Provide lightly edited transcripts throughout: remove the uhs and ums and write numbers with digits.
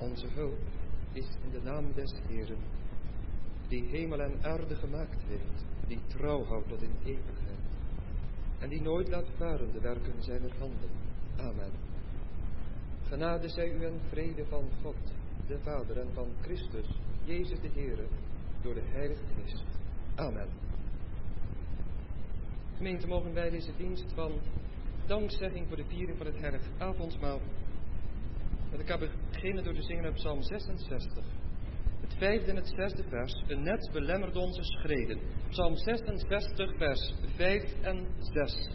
Onze hulp is in de naam des Heeren, die hemel en aarde gemaakt heeft, die trouw houdt tot in eeuwigheid en die nooit laat varen de werken zijner handen. Amen. Genade zij u en vrede van God, de Vader, en van Christus, Jezus de Heere, door de Heilige Geest. Amen. Gemeente, mogen wij deze dienst van dankzegging voor de viering van het heilig avondmaal met elkaar beginnen door te zingen uit Psalm 66. Het 5e en het 6e vers, een net belemmert onze schreden. Psalm 66, vers 5 en 6.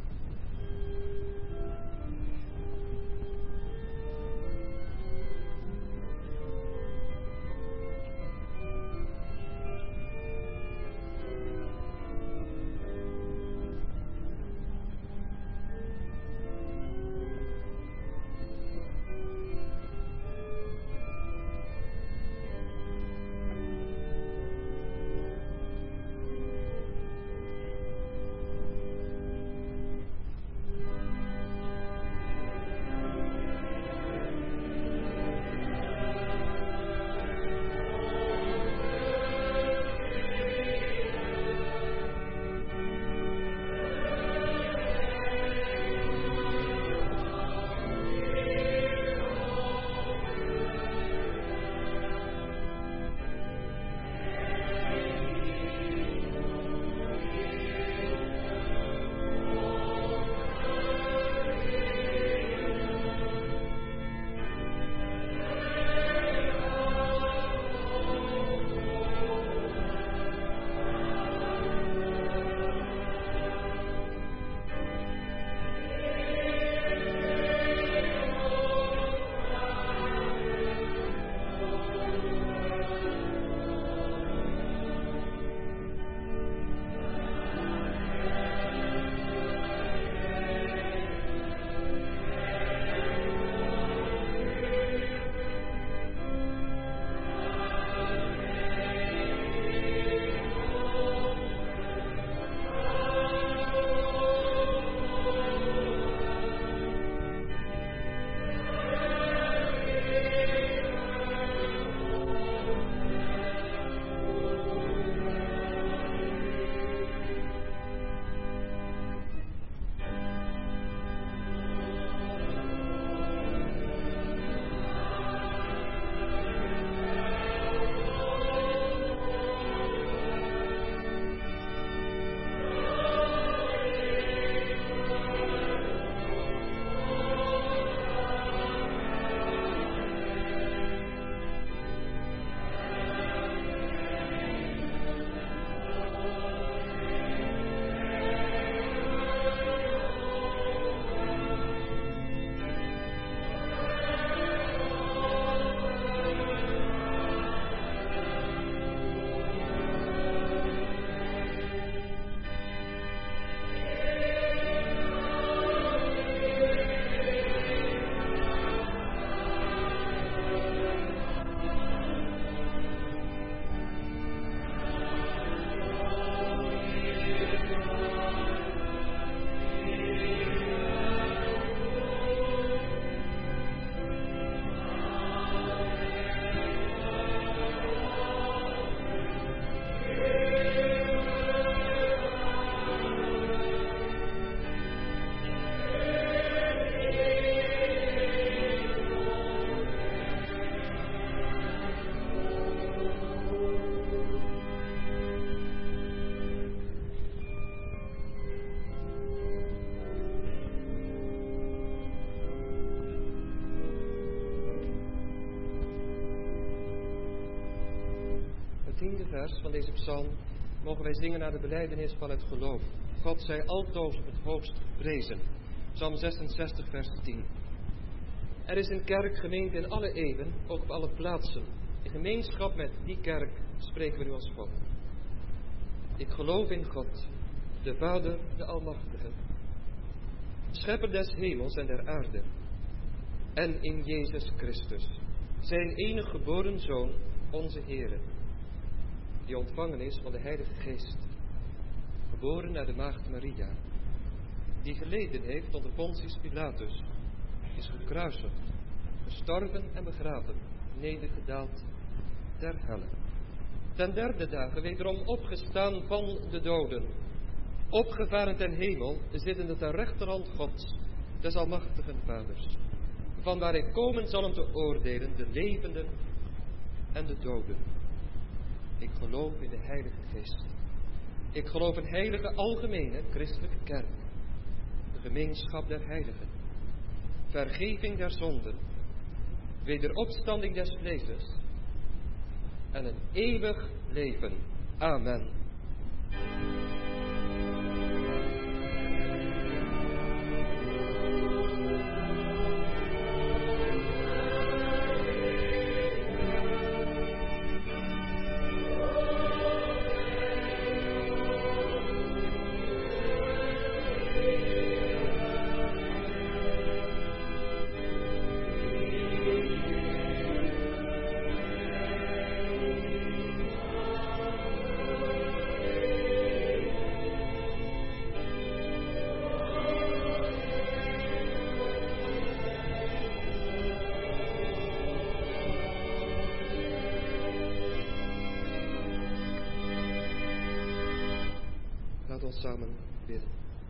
tiende vers van deze psalm mogen wij zingen naar de belijdenis van het geloof. God zij altoos op het hoogst geprezen. Psalm 66, vers 10. Er is een kerkgemeente in alle eeuwen, ook op alle plaatsen. In gemeenschap met die kerk spreken we nu als God. Ik geloof in God, de Vader, de Almachtige, Schepper des hemels en der aarde, en in Jezus Christus, zijn enige geboren Zoon, onze Heere, die ontvangen is van de Heilige Geest, geboren uit de Maagd Maria, die geleden heeft onder Pontius Pilatus, is gekruisigd, gestorven en begraven, nedergedaald ter helle. Ten derde dagen wederom opgestaan van de doden, opgevaren ten hemel, zittende ter rechterhand Gods, des almachtigen Vaders, vanwaar hij komen zal om te oordelen de levenden en de doden. Ik geloof in de Heilige Geest. Ik geloof in heilige algemene christelijke kerk, de gemeenschap der heiligen, vergeving der zonden, wederopstanding des vleeses en een eeuwig leven. Amen. Laat ons samen bidden.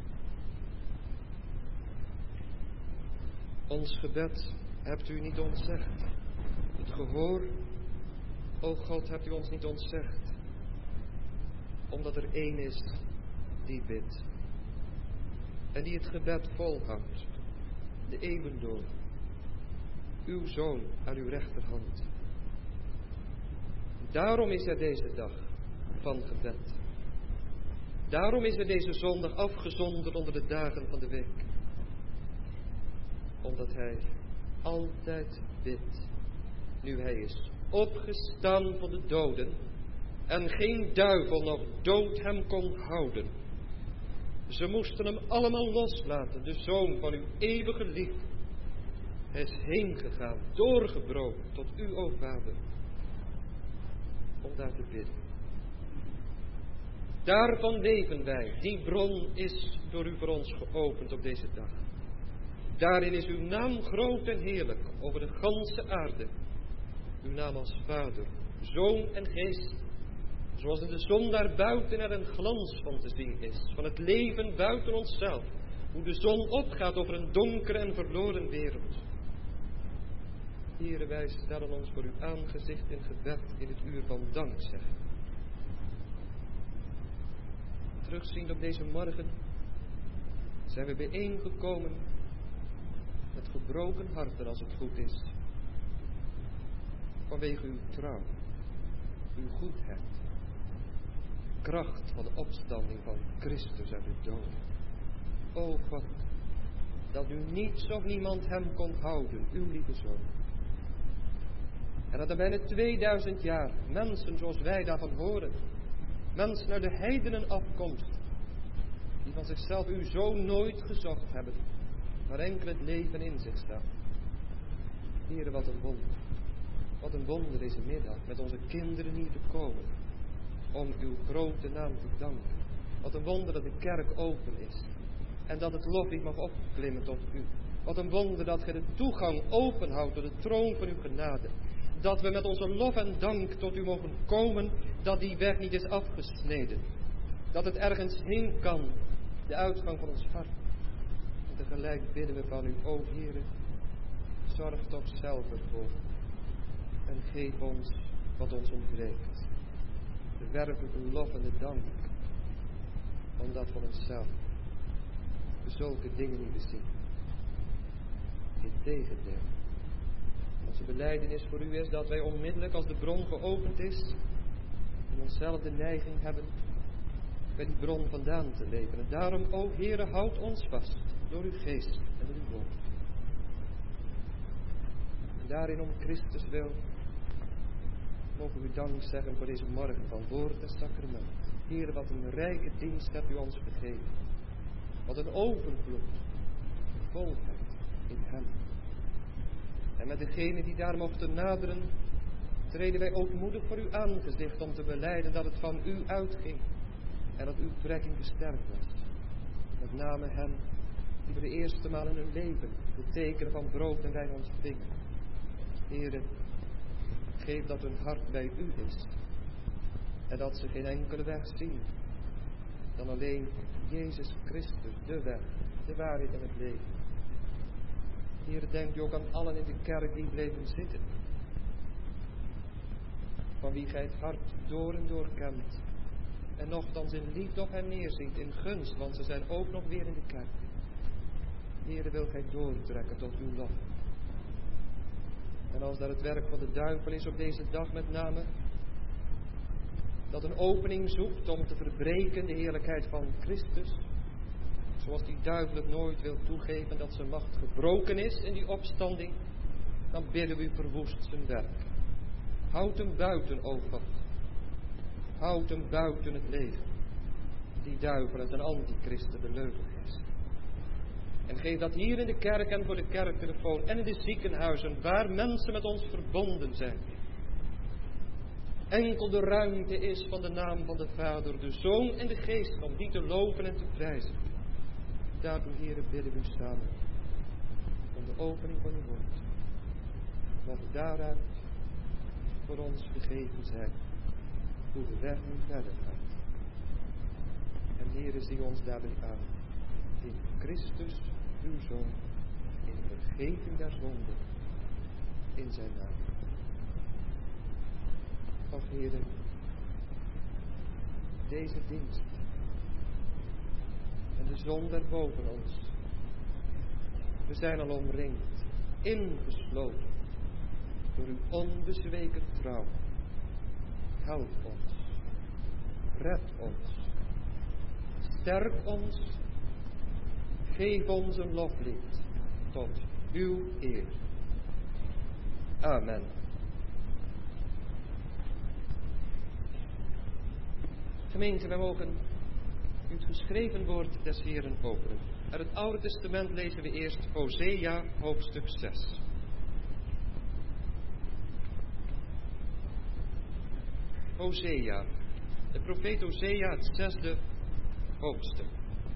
Ons gebed hebt u niet ontzegd. Het gehoor, o God, hebt u ons niet ontzegd. Omdat er één is die bidt. En die het gebed volhoudt. De eeuwen door. Uw Zoon aan uw rechterhand. Daarom is er deze dag van gebed. Daarom is er deze zondag afgezonderd onder de dagen van de week. Omdat hij altijd bidt, nu hij is opgestaan van de doden en geen duivel nog dood hem kon houden. Ze moesten hem allemaal loslaten, de Zoon van uw eeuwige liefde. Hij is heen gegaan, doorgebroken tot u, o Vader, om daar te bidden. Daarvan leven wij. Die bron is door u voor ons geopend op deze dag. Daarin is uw naam groot en heerlijk over de ganse aarde. Uw naam als Vader, Zoon en Geest. Zoals in de zon daar buiten er een glans van te zien is. Van het leven buiten onszelf. Hoe de zon opgaat over een donkere en verloren wereld. Here, wij stellen ons voor uw aangezicht in gebed in het uur van dankzeggen. Terugziend op deze morgen zijn we bijeengekomen met gebroken harten als het goed is. Vanwege uw trouw, uw goedheid, kracht van de opstanding van Christus uit de dood. O God, dat u niets of niemand hem kon houden, uw lieve Zoon. En dat er bijna 2000 jaar mensen zoals wij daarvan horen, mensen uit de heidenen afkomst, die van zichzelf uw Zoon nooit gezocht hebben, maar enkel het leven in zich staat. Heere, wat een wonder. Wat een wonder deze middag met onze kinderen hier te komen, om uw grote naam te danken. Wat een wonder dat de kerk open is en dat het loflied mag opklimmen tot u. Wat een wonder dat gij de toegang openhoudt tot de troon van uw genade. Dat we met onze lof en dank tot u mogen komen, dat die weg niet is afgesneden. Dat het ergens heen kan, de uitgang van ons hart. En tegelijk bidden we van u, o Heere, zorg toch zelf ervoor. En geef ons wat ons ontbreekt. De werkelijke lof en de dank. Omdat van onszelf we zulke dingen niet bezien. Integendeel. Onze belijdenis voor u is dat wij onmiddellijk als de bron geopend is, in onszelf de neiging hebben bij die bron vandaan te leven. En daarom, o Heere, houd ons vast door uw geest en door uw woord. En daarin om Christus wil, mogen we u dank zeggen voor deze morgen van woord en sacrament. Heere, wat een rijke dienst hebt u ons gegeven. Wat een overvloed, volheid in hem. En met degenen die daar mochten naderen, treden wij ootmoedig voor uw aangezicht om te belijden dat het van u uitging. En dat uw trekking versterkt was. Met name hen die voor de eerste maal in hun leven de tekenen van brood en wijn ontvingen. Heere, Geef dat hun hart bij u is. En dat ze geen enkele weg zien dan alleen Jezus Christus, de weg, de waarheid en het leven. Heer, denk u ook aan allen in de kerk die bleven zitten. Van wie gij het hart door en door kent. En nochtans in liefde op hen neerziet, in gunst, want ze zijn ook nog weer in de kerk. Heer, wil gij doortrekken tot uw lof. En als dat het werk van de duivel is op deze dag met name, dat een opening zoekt om te verbreken de heerlijkheid van Christus, zoals die duivel het nooit wil toegeven dat zijn macht gebroken is in die opstanding, dan bidden we u verwoest zijn werk. Houd hem buiten, o God. Houd hem buiten het leven. Die duivel en zijn antichristen beleugen is. En geef dat hier in de kerk en voor de kerktelefoon en in de ziekenhuizen, waar mensen met ons verbonden zijn, enkel de ruimte is van de naam van de Vader, de Zoon en de Geest, om die te loven en te prijzen. Daartoe, Heere, bidden we u samen om de opening van uw woord. Mocht daaruit voor ons gegeven zijn hoe de weg nu verder gaat. En Heere, zie ons daarbij aan in Christus, uw Zoon, in de vergeving der zonden, in zijn naam. Och Heere, deze dienst en de zon daar boven ons, we zijn al omringd, ingesloten door uw onbezweken trouw. Help ons, red ons, sterk ons, geef ons een loflied tot uw eer. Amen. Gemeente, wij mogen het geschreven woord des Heeren openen. Uit het Oude Testament lezen we eerst Hosea hoofdstuk 6. Hosea, de profeet Hosea, het 6e hoofdstuk.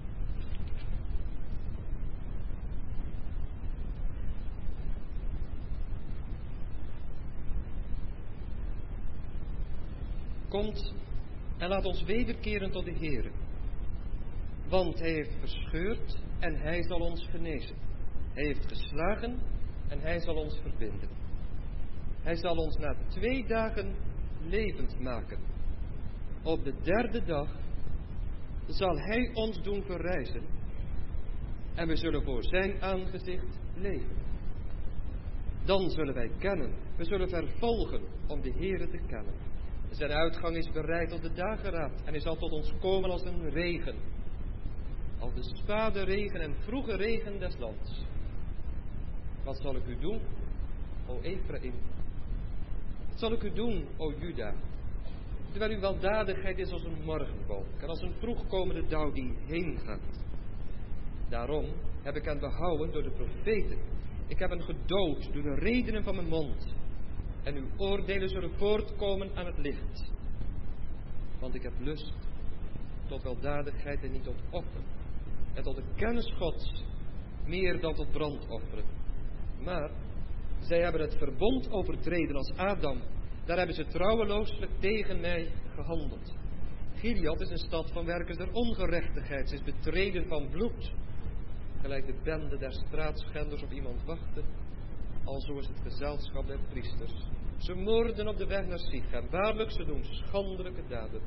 Komt en laat ons wederkeren tot de Heere. Want hij heeft verscheurd en hij zal ons genezen. Hij heeft geslagen en hij zal ons verbinden. Hij zal ons na 2 dagen levend maken. Op de 3e dag zal hij ons doen verrijzen. En we zullen voor zijn aangezicht leven. Dan zullen wij kennen. We zullen vervolgen om de Heere te kennen. Zijn uitgang is bereid tot de dageraad en hij zal tot ons komen als een regen. Als de spade regen en vroege regen des lands. Wat zal ik u doen, o Ephraim? Wat zal ik u doen, o Juda? Terwijl uw weldadigheid is als een morgenwolk en als een vroegkomende dauw die heen gaat. Daarom heb ik hen behouden door de profeten. Ik heb hen gedood door de redenen van mijn mond. En uw oordelen zullen voortkomen aan het licht. Want ik heb lust tot weldadigheid en niet tot offer. En tot de kennis Gods meer dan tot brandofferen. Maar zij hebben het verbond overtreden als Adam. Daar hebben ze trouwelooselijk tegen mij gehandeld. Gilead is een stad van werkers der ongerechtigheid. Ze is betreden van bloed. Gelijk de bende der straatschenders op iemand wachten. Alzo is het gezelschap der priesters. Ze moorden op de weg naar Sichem. Waarlijk, ze doen schandelijke daden.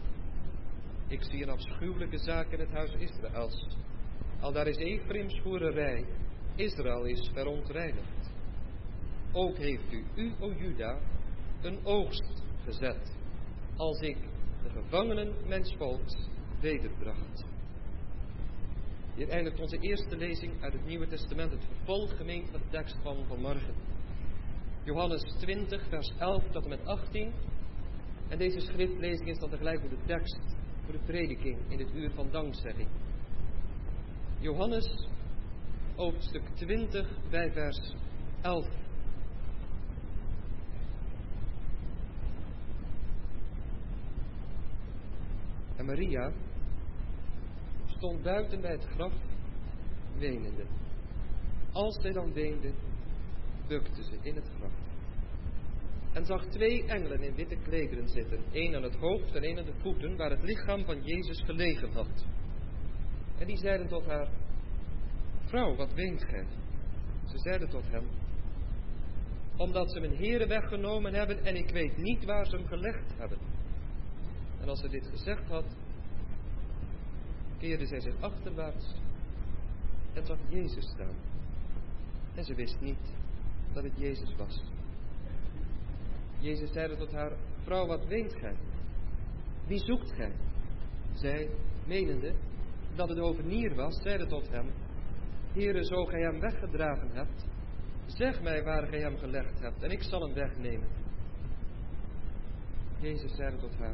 Ik zie een afschuwelijke zaak in het huis Israëls. Al daar is Ephraims hoererij. Israël is verontreinigd. Ook heeft u, o Juda, een oogst gezet. Als ik de gevangenen mijns volks wederbracht. Hier eindigt onze eerste lezing uit het Nieuwe Testament. Het vervolg, gemeente, van de tekst van vanmorgen. Johannes 20, vers 11 tot en met 18. En deze schriftlezing is dan tegelijk voor de tekst, voor de prediking in dit uur van dankzegging. Johannes, hoofdstuk 20, bij vers 11. En Maria stond buiten bij het graf, wenende. Als zij dan weende, bukte ze in het graf. en zag 2 engelen in witte klederen zitten, 1 aan het hoofd en 1 aan de voeten, waar het lichaam van Jezus gelegen had. En die zeiden tot haar: Vrouw, wat weent gij? Ze zeiden tot hem: Omdat ze mijn Heere weggenomen hebben en ik weet niet waar ze hem gelegd hebben. En als ze dit gezegd had, keerde zij zich achterwaarts en zag Jezus staan. En ze wist niet dat het Jezus was. Jezus zeide tot haar: Vrouw, wat weent gij? Wie zoekt gij? Zij, menende dat het overnier was, zeide tot hem: Heere, zo gij hem weggedragen hebt, zeg mij waar gij hem gelegd hebt, en ik zal hem wegnemen. Jezus zeide tot haar: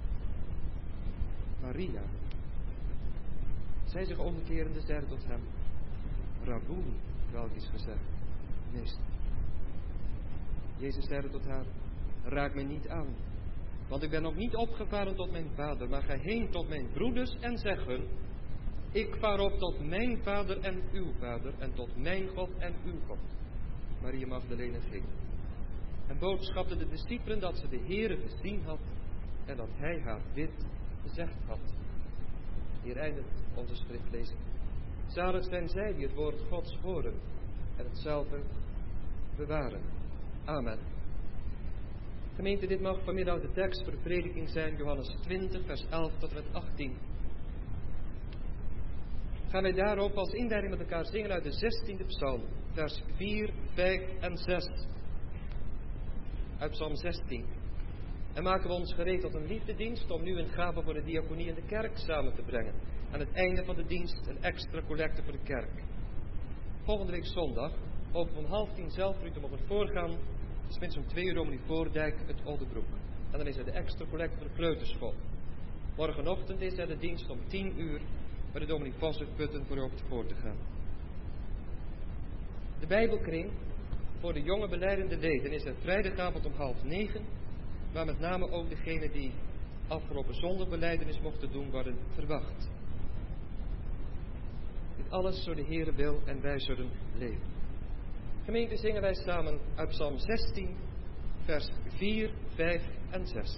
Maria. Zij zich omkerende zeide tot hem: Rabboni, welk is gezegd, meester. Jezus zeide tot haar: Raak mij niet aan, want ik ben nog niet opgevaren tot mijn vader, maar ga heen tot mijn broeders en zeg hun: Ik vaar op tot mijn vader en uw vader, en tot mijn God en uw God. Maria Magdalene ging en boodschapte de discipelen dat ze de Heere gezien had en dat hij haar dit gezegd had. Hier eindigt onze schriftlezing. Zalig zijn zij die het woord Gods horen en hetzelfde bewaren. Amen. Gemeente, dit mag vanmiddag de tekst voor de prediking zijn, Johannes 20, vers 11 tot en met 18. Gaan wij daarop als inleiding met elkaar zingen uit de 16e psalm, vers 4, 5 en 6. Uit psalm 16. En maken we ons gereed tot een liefdedienst om nu een gave voor de diaconie in de kerk samen te brengen. Aan het einde van de dienst een extra collecte voor de kerk. Volgende week zondag, open om 9:30 zelf voor u te mogen voorgaan. Dus minstens om 2 uur dominee Voordijk het Oldebroek. En dan is er de extra collecte voor de kleuterschool. Morgenochtend is er de dienst om 10 uur bij de dominee Vos uit Putten voor u op het voor te gaan. De Bijbelkring voor de jonge belijdende leden is er vrijdagavond om 8:30, waar met name ook degenen die afgelopen zondag belijdenis mochten doen worden verwacht. Dit alles zo de Heere wil en wij zullen leven. Gemeente, zingen wij samen uit psalm 16, vers 4, 5 en 6.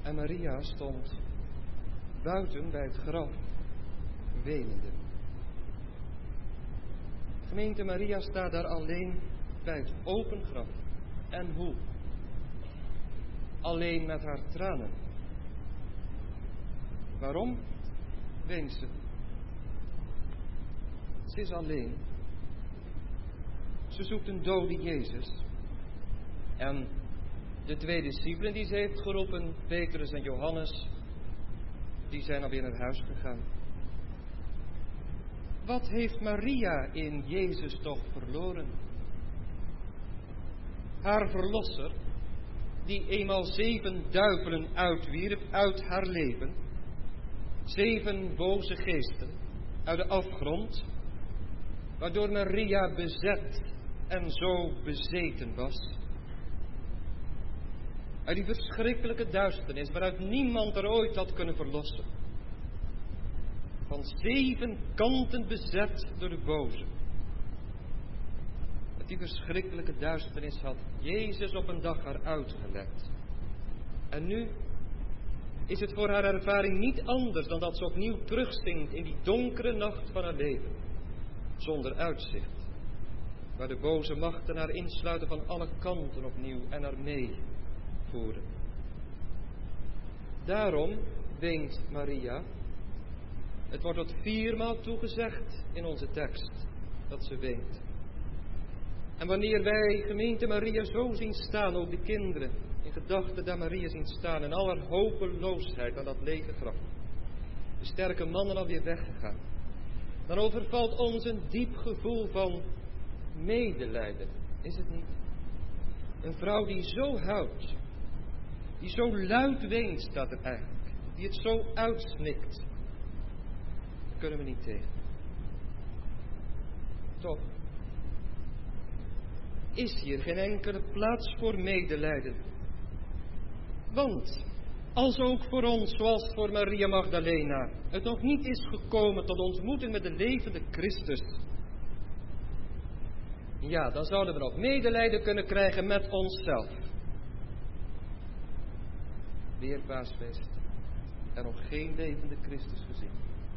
En Maria stond buiten bij het graf, wenende. Gemeente, Maria staat daar alleen bij het open graf. En hoe? Alleen met haar tranen. Waarom weent ze? Ze is alleen. Ze zoekt een dode Jezus. En de 2 discipelen die ze heeft geroepen, Petrus en Johannes, die zijn alweer naar huis gegaan. Wat heeft Maria in Jezus toch verloren? Haar verlosser, die eenmaal 7 duivelen uitwierp uit haar leven, 7 boze geesten uit de afgrond, waardoor Maria bezet en zo bezeten was. Uit die verschrikkelijke duisternis waaruit niemand er ooit had kunnen verlossen. Van 7 kanten bezet door de boze. Uit die verschrikkelijke duisternis had Jezus op een dag haar uitgelegd. En nu is het voor haar ervaring niet anders dan dat ze opnieuw terugzinkt in die donkere nacht van haar leven. Zonder uitzicht. Waar de boze machten haar insluiten van alle kanten opnieuw en haar meevoeren. Daarom weent Maria. Het wordt tot 4 maal toegezegd in onze tekst dat ze weent. En wanneer wij gemeente Maria zo zien staan, ook de kinderen, in gedachten daar Maria zien staan, in al haar hopeloosheid aan dat lege graf. De sterke mannen alweer weggegaan. Dan overvalt ons een diep gevoel van medelijden, is het niet? Een vrouw die zo huilt, die zo luid weent, staat er eigenlijk, die het zo uitsnikt. Daar kunnen we niet tegen. Toch is hier geen enkele plaats voor medelijden. Want als ook voor ons, zoals voor Maria Magdalena, het nog niet is gekomen tot ontmoeting met de levende Christus, ja, dan zouden we nog medelijden kunnen krijgen met onszelf. Weer paasfeest en nog geen levende Christus gezien.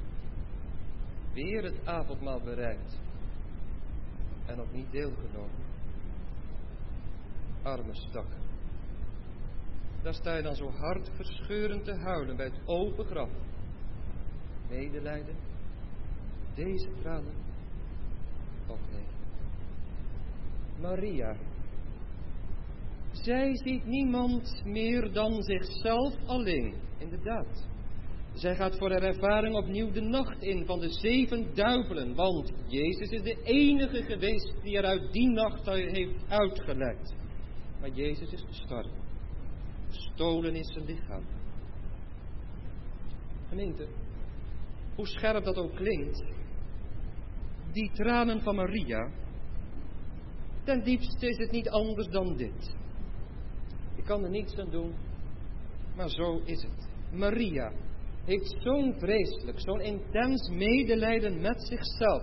Weer het avondmaal bereid en nog niet deelgenomen. Arme stakker. Daar sta je dan zo hartverscheurend te huilen bij het open graf. Medelijden, deze tranen, of nee. Maria, zij ziet niemand meer dan zichzelf alleen, inderdaad. Zij gaat voor haar ervaring opnieuw de nacht in van de 7 duivelen, want Jezus is de enige geweest die er uit die nacht heeft uitgeleid. Maar Jezus is gestorven. Gestolen is zijn lichaam. Gemeente, hoe scherp dat ook klinkt, die tranen van Maria, ten diepste is het niet anders dan dit. Ik kan er niets aan doen, maar zo is het. Maria heeft zo'n vreselijk, zo'n intens medelijden met zichzelf.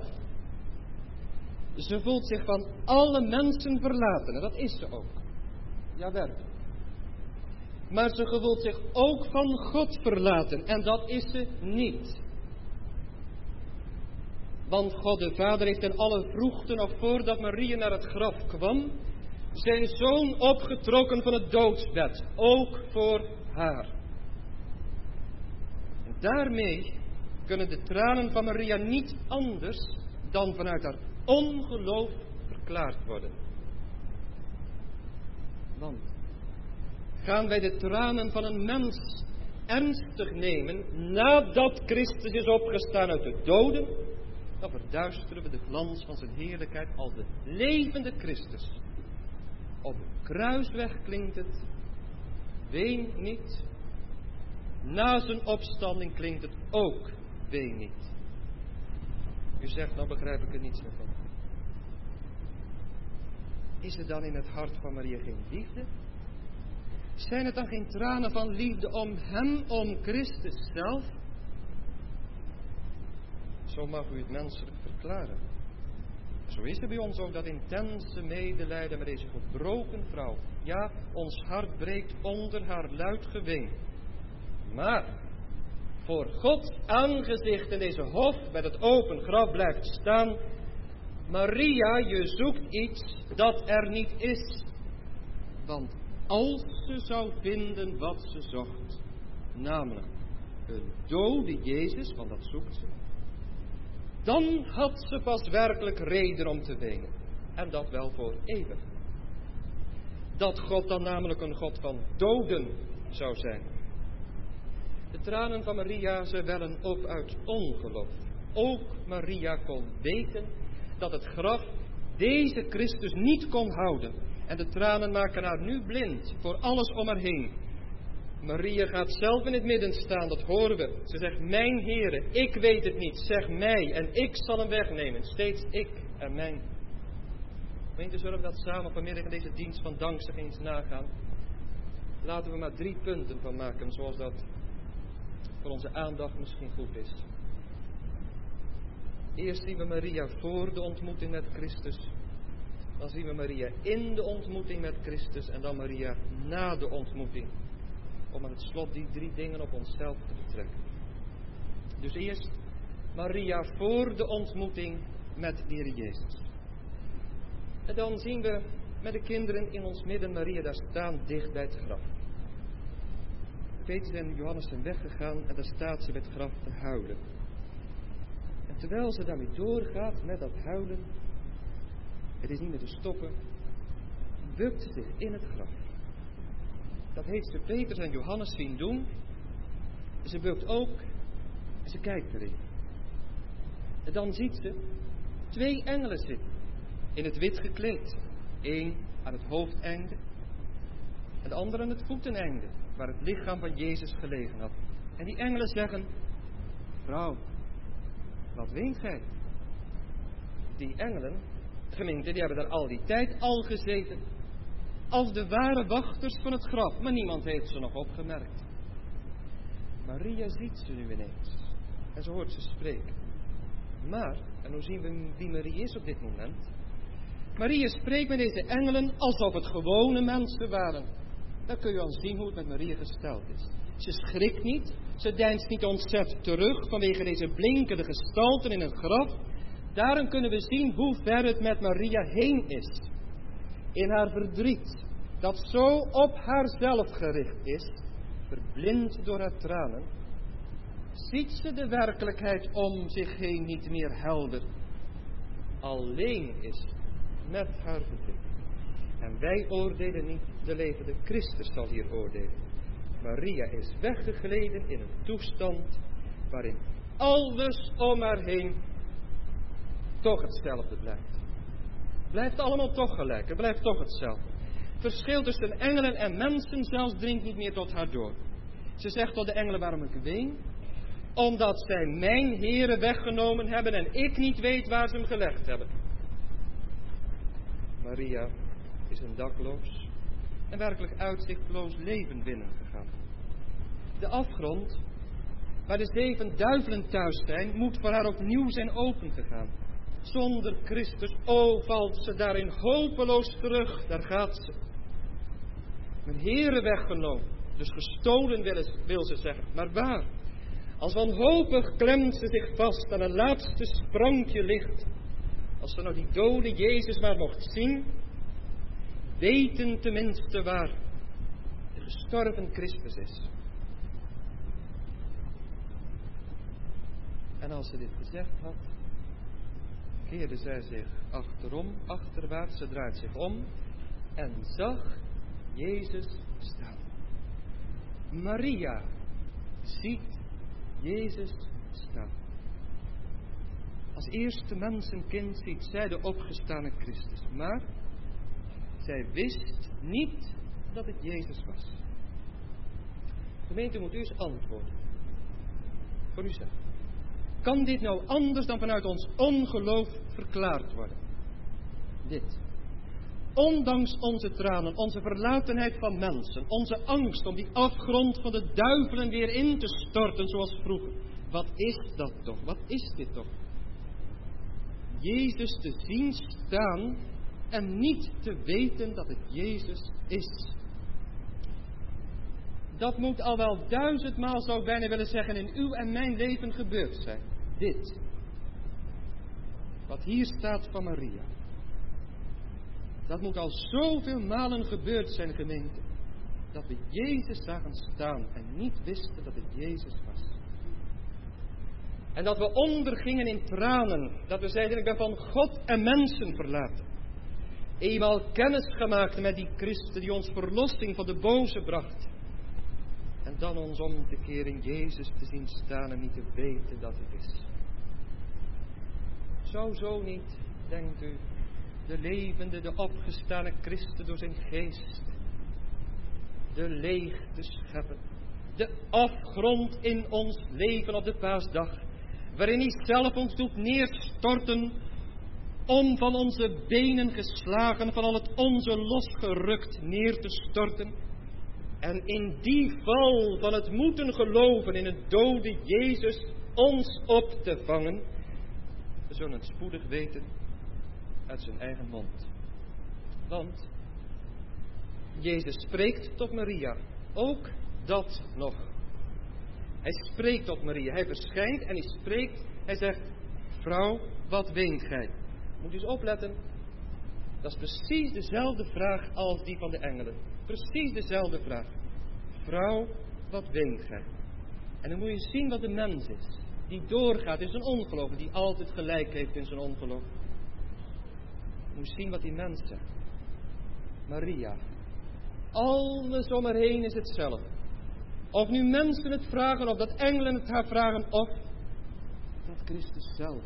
Ze voelt zich van alle mensen verlaten, en dat is ze ook. Ja, werkelijk. Maar ze voelt zich ook van God verlaten, en dat is ze niet. Want God de Vader heeft in alle vroegte, nog voordat Maria naar het graf kwam, zijn zoon opgetrokken van het doodsbed, ook voor haar. En daarmee kunnen de tranen van Maria niet anders dan vanuit haar ongeloof verklaard worden. Want gaan wij de tranen van een mens ernstig nemen nadat Christus is opgestaan uit de doden, dan verduisteren we de glans van zijn heerlijkheid als de levende Christus. Op het kruisweg klinkt het, ween niet. Na zijn opstanding klinkt het ook, ween niet. U zegt, nou begrijp ik er niets meer van. Is er dan in het hart van Maria geen liefde? Zijn het dan geen tranen van liefde om hem, om Christus zelf? Zo mag u het menselijk verklaren. Zo is er bij ons ook dat intense medelijden met deze gebroken vrouw. Ja, ons hart breekt onder haar luid geween. Maar voor Gods aangezicht in deze hof met het open graf blijft staan: Maria, je zoekt iets dat er niet is. Want als ze zou vinden wat ze zocht, namelijk een dode Jezus, want dat zoekt ze, dan had ze pas werkelijk reden om te wenen. En dat wel voor eeuwig. Dat God dan namelijk een God van doden zou zijn. De tranen van Maria, ze wellen op uit ongeloof. Ook Maria kon weten dat het graf deze Christus niet kon houden. En de tranen maken haar nu blind voor alles om haar heen. Maria gaat zelf in het midden staan, dat horen we. Ze zegt: mijn Heere, ik weet het niet, zeg mij en ik zal hem wegnemen. Steeds ik en mijn. Gemeente, zullen we dat samen vanmiddag in deze dienst van dankzeg eens nagaan? Laten we maar 3 punten van maken, zoals dat voor onze aandacht misschien goed is. Eerst zien we Maria voor de ontmoeting met Christus. Dan zien we Maria in de ontmoeting met Christus. En dan Maria na de ontmoeting. Om aan het slot die 3 dingen op onszelf te betrekken. Dus eerst Maria voor de ontmoeting met de Heer Jezus. En dan zien we met de kinderen in ons midden Maria daar staan, dicht bij het graf. Petrus en Johannes zijn weggegaan en daar staat ze bij het graf te huilen. En terwijl ze daarmee doorgaat met dat huilen, het is niet meer te stoppen, bukt ze zich in het graf. Dat heeft ze Petrus en Johannes zien doen. Ze bukt ook en ze kijkt erin. En dan ziet ze 2 engelen zitten, in het wit gekleed. 1 aan het hoofdeinde en de andere aan het voeteneinde, waar het lichaam van Jezus gelegen had. En die engelen zeggen: vrouw, wat weent gij? Die engelen, gemeente, die hebben daar al die tijd al gezeten, als de ware wachters van het graf, maar niemand heeft ze nog opgemerkt. Maria ziet ze nu ineens en ze hoort ze spreken. Maar, en hoe zien we wie Maria is op dit moment? Maria spreekt met deze engelen alsof het gewone mensen waren. Daar kun je al zien hoe het met Maria gesteld is. Ze schrikt niet, ze deinst niet ontzet terug vanwege deze blinkende gestalten in het graf. Daarom kunnen we zien hoe ver het met Maria heen is. In haar verdriet, dat zo op haarzelf gericht is, verblind door haar tranen, ziet ze de werkelijkheid om zich heen niet meer helder. Alleen is met haar verdriet. En wij oordelen niet, de levende Christus zal hier oordelen. Maria is weggegleden in een toestand waarin alles om haar heen toch hetzelfde blijft. Blijft allemaal toch gelijk, het blijft toch hetzelfde. Verschil tussen engelen en mensen zelfs dringt niet meer tot haar door. Ze zegt tot de engelen: waarom ik ween? Omdat zij mijn Heere weggenomen hebben en ik niet weet waar ze hem gelegd hebben. Maria is een dakloos en werkelijk uitzichtloos leven binnengegaan. De afgrond, waar de 7 duivelen thuis zijn, moet voor haar opnieuw zijn opengegaan. Zonder Christus, valt ze daarin hopeloos terug, daar gaat ze. Mijn Heere weggenomen, dus gestolen wil ze zeggen, maar waar? Als wanhopig klemt ze zich vast aan een laatste sprankje licht. Als ze nou die dode Jezus maar mocht zien, weten tenminste waar de gestorven Christus is. En als ze dit gezegd had, keerde zij zich achterwaarts, ze draait zich om en zag Jezus staan. Maria ziet Jezus staan. Als eerste mensenkind ziet zij de opgestane Christus, maar zij wist niet dat het Jezus was. Gemeente, moet u eens antwoorden. Voor uzelf. Kan dit nou anders dan vanuit ons ongeloof verklaard worden? Dit. Ondanks onze tranen, onze verlatenheid van mensen, onze angst om die afgrond van de duivelen weer in te storten zoals vroeger. Wat is dat toch? Wat is dit toch? Jezus te zien staan en niet te weten dat het Jezus is. dat moet al wel 1000 maal, zou ik bijna willen zeggen, in uw en mijn leven gebeurd zijn. Dit. Wat hier staat van Maria. Dat moet al zoveel malen gebeurd zijn, gemeente. Dat we Jezus zagen staan en niet wisten dat het Jezus was. En dat we ondergingen in tranen. Dat we zeiden, ik ben van God en mensen verlaten. Eenmaal kennis gemaakt met die Christus die ons verlossing van de boze bracht. En dan ons om te keren in Jezus te zien staan en niet te weten dat het is. Zou zo niet, denkt u, de levende, de opgestane Christus door zijn geest de leegte scheppen. De afgrond in ons leven op de paasdag, waarin hij zelf ons doet neerstorten, om van onze benen geslagen, van al het onze losgerukt neer te storten. En in die val van het moeten geloven in het dode Jezus ons op te vangen, we zullen het spoedig weten uit zijn eigen mond. Want Jezus spreekt tot Maria, ook dat nog. Hij spreekt tot Maria, hij verschijnt en hij spreekt, hij zegt, vrouw, wat weent gij? Moet u eens opletten, dat is precies dezelfde vraag als die van de engelen. Precies dezelfde vraag. Vrouw, wat weent gij? En dan moet je zien wat de mens is, die doorgaat in zijn ongeloof, die altijd gelijk heeft in zijn ongeloof. Je moet zien wat die mens zegt. Maria, alles om haar heen is hetzelfde. Of nu mensen het vragen, of dat engelen het haar vragen, of dat Christus zelf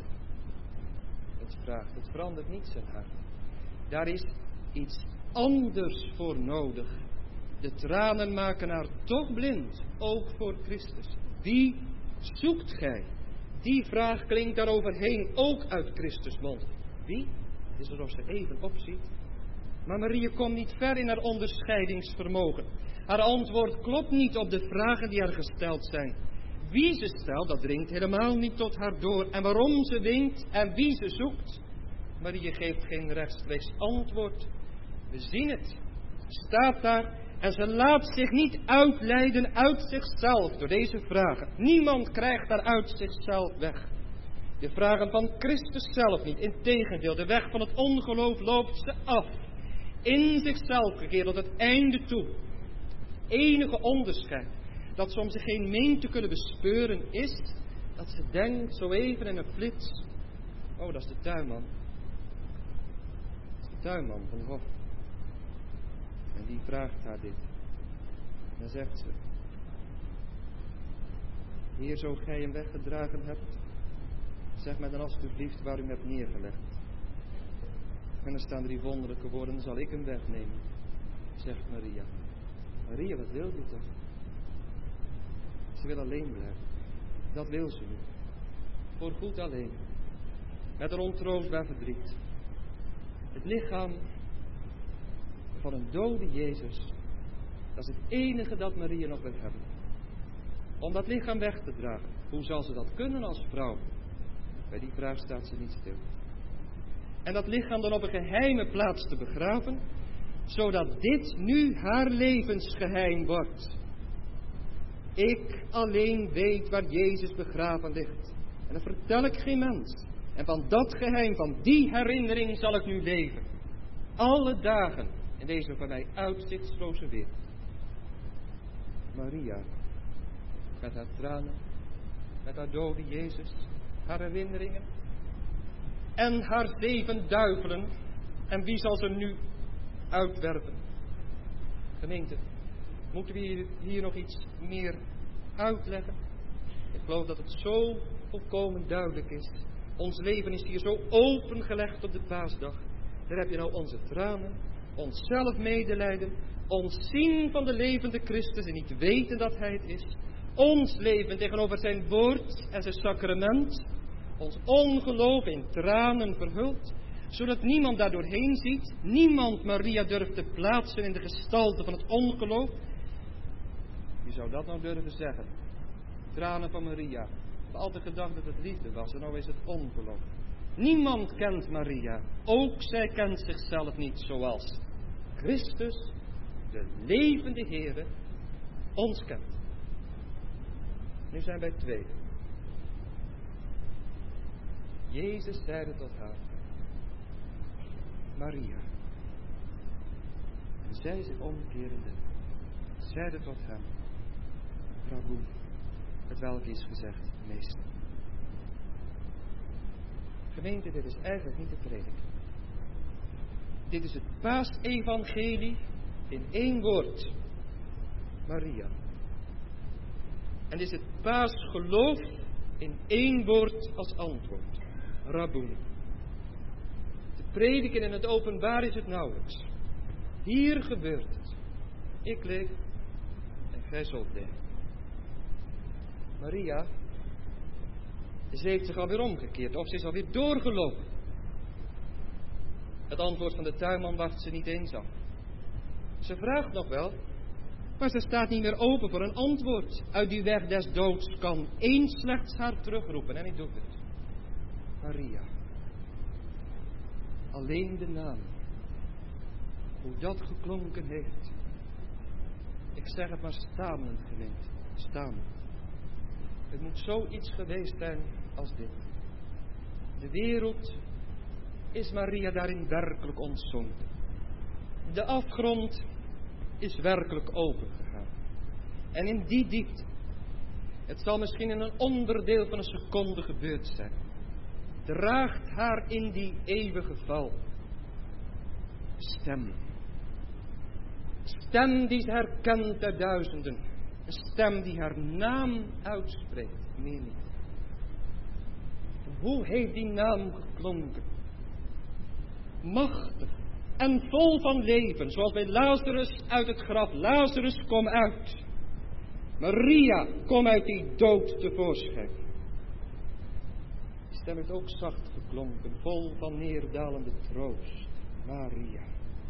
het vraagt. Het verandert niets in haar. Daar is iets anders voor nodig. De tranen maken haar toch blind, ook voor Christus. Wie zoekt gij? Die vraag klinkt daar overheen, ook uit Christus' mond. Wie? Het is alsof ze even opziet. Maar Maria komt niet ver in haar onderscheidingsvermogen. Haar antwoord klopt niet op de vragen die haar gesteld zijn. Wie ze stelt, dat dringt helemaal niet tot haar door. En waarom ze weent en wie ze zoekt. Maria geeft geen rechtstreeks antwoord. We zien het. Ze staat daar en ze laat zich niet uitleiden uit zichzelf door deze vragen. Niemand krijgt haar uit zichzelf weg. De vragen van Christus zelf niet. Integendeel, de weg van het ongeloof loopt ze af. In zichzelf gekeerd tot het einde toe. Enige onderscheid dat soms geen meent te kunnen bespeuren is dat ze denkt zo even in een flits. Oh, dat is de tuinman. Dat is de tuinman van de hof. En die vraagt haar dit. En dan zegt ze: Heer, zo gij hem weggedragen hebt, zeg mij dan alstublieft waar u hem hebt neergelegd. En dan staan er die wonderlijke woorden: dan zal ik hem wegnemen, zegt Maria. Maria, wat wil je toch? Ze wil alleen blijven. Dat wil ze nu. Voor goed alleen. Met een ontroostbaar verdriet. Het lichaam van een dode Jezus, dat is het enige dat Maria nog wil hebben. Om dat lichaam weg te dragen. Hoe zal ze dat kunnen als vrouw? Bij die vraag staat ze niet stil. En dat lichaam dan op een geheime plaats te begraven, zodat dit nu haar levensgeheim wordt. Ik alleen weet waar Jezus begraven ligt. En dat vertel ik geen mens. En van dat geheim, van die herinnering zal ik nu leven. Alle dagen in deze voor mij uitzichtsloze wereld. Maria, met haar tranen, met haar dode Jezus, haar herinneringen en haar 7 duivelen. En wie zal ze nu uitwerpen? Gemeente, moeten we hier nog iets meer uitleggen? Ik geloof dat het zo volkomen duidelijk is. Ons leven is hier zo opengelegd op de paasdag. Daar heb je nou onze tranen, onszelf medelijden, ons zien van de levende Christus en niet weten dat Hij het is. Ons leven tegenover zijn woord en zijn sacrament. Ons ongeloof in tranen verhuld, zodat niemand daar doorheen ziet. Niemand Maria durft te plaatsen in de gestalte van het ongeloof. Wie zou dat nou durven zeggen? Tranen van Maria. We hebben altijd gedacht dat het liefde was en nou is het ongeloof. Niemand kent Maria. Ook zij kent zichzelf niet zoals Christus, de levende Heere, ons kent. Nu zijn wij twee. Jezus zeide tot haar, Maria. En zij zich omkerende, zeide tot hem, Raboe, het welk is gezegd, meester. Gemeente, dit is eigenlijk niet de predik. Dit is het paasevangelie in één woord. Maria. En dit is het paasgeloof in één woord als antwoord. Raboen. Te prediken in het openbaar is het nauwelijks. Hier gebeurt het. Ik leef en gij zult leven. Maria, ze heeft zich alweer omgekeerd of ze is alweer doorgelopen. Het antwoord van de tuinman wacht ze niet eens af. Ze vraagt nog wel, maar ze staat niet meer open voor een antwoord. Uit die weg des doods kan één slechts haar terugroepen en ik doe het. Maria. Alleen de naam. Hoe dat geklonken heeft. Ik zeg het maar stamelend, gemeente. Stamelend. Het moet zoiets geweest zijn als dit. De wereld is Maria daarin werkelijk ontzonken. De afgrond is werkelijk opengegaan. En in die diepte, het zal misschien in een onderdeel van een seconde gebeurd zijn, draagt haar in die eeuwige val stem. Stem die ze herkent der duizenden. Een stem die haar naam uitspreekt, meer niet. Hoe heeft die naam geklonken? Machtig en vol van leven, zoals bij Lazarus uit het graf. Lazarus, kom uit. Maria, kom uit die dood tevoorschijn. Die stem heeft ook zacht geklonken, vol van neerdalende troost. Maria.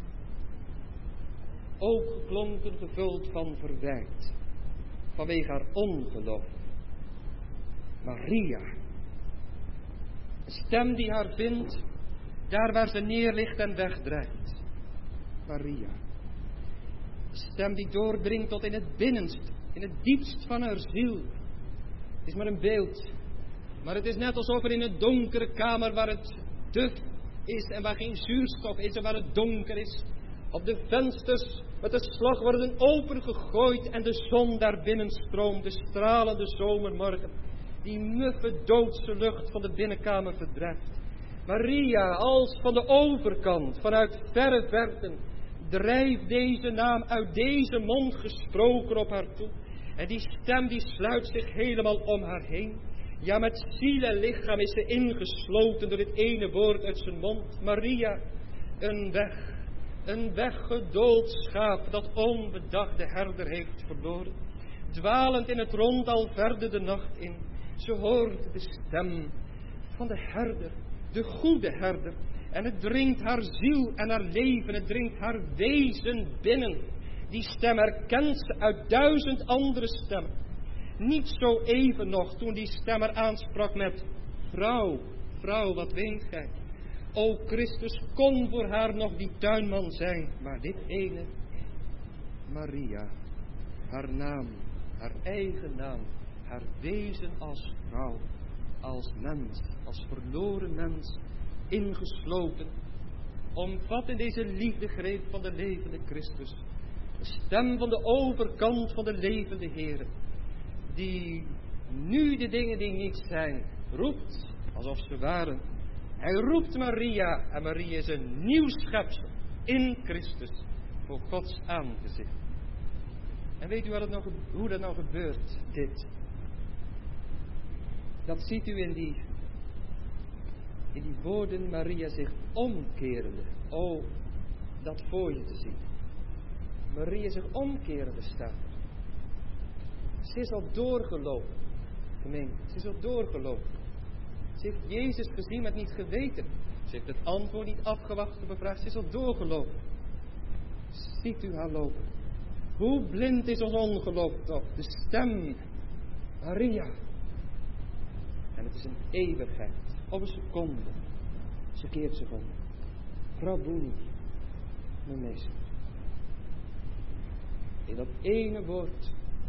Ook geklonken, gevuld van verwijt, vanwege haar ongeloof. Maria. Een stem die haar vindt, daar waar ze neerligt en wegdrijft. Maria. Een stem die doordringt tot in het binnenst, in het diepst van haar ziel. Het is maar een beeld, maar het is net alsof er in een donkere kamer waar het duf is en waar geen zuurstof is en waar het donker is, op de vensters met de slag worden opengegooid en de zon daar binnen stroomt, de stralende zomermorgen, die muffe doodse lucht van de binnenkamer verdrijft. Maria, als van de overkant, vanuit verre verten, drijft deze naam uit deze mond gesproken op haar toe. En die stem die sluit zich helemaal om haar heen. Ja, met ziel en lichaam is ze ingesloten door dit ene woord uit zijn mond. Maria, een weggedoold schaap dat onbedacht de herder heeft verloren. Dwalend in het rond al verder de nacht in. Ze hoort de stem van de herder, de goede herder. En het dringt haar ziel en haar leven, het dringt haar wezen binnen. Die stem herkent ze uit 1000 andere stemmen. Niet zo even nog toen die stem er aansprak met: vrouw, vrouw, wat weent gij? O Christus, kon voor haar nog die tuinman zijn. Maar dit ene, Maria, haar naam, haar eigen naam, haar wezen als vrouw, als mens, als verloren mens, ingesloten, omvat in deze liefdegreep van de levende Christus. De stem van de overkant van de levende Heer, die nu de dingen die niet zijn, roept alsof ze waren. Hij roept Maria en Maria is een nieuw schepsel in Christus voor Gods aangezicht. En weet u hoe dat nou gebeurt, dit? Dat ziet u in die woorden, Maria zich omkerende. Oh, dat voor je te zien. Maria zich omkerende staat. Ze is al doorgelopen, gemeente. Ze is al doorgelopen. Ze heeft Jezus gezien, maar niet geweten. Ze heeft het antwoord niet afgewacht op een vraag. Ze is al doorgelopen. Ziet u haar lopen. Hoe blind is ons ongeloof toch. De stem, Maria. En het is een eeuwigheid. Op een seconde. Ze keert zich om. Raboen, mijn meester. In dat ene woord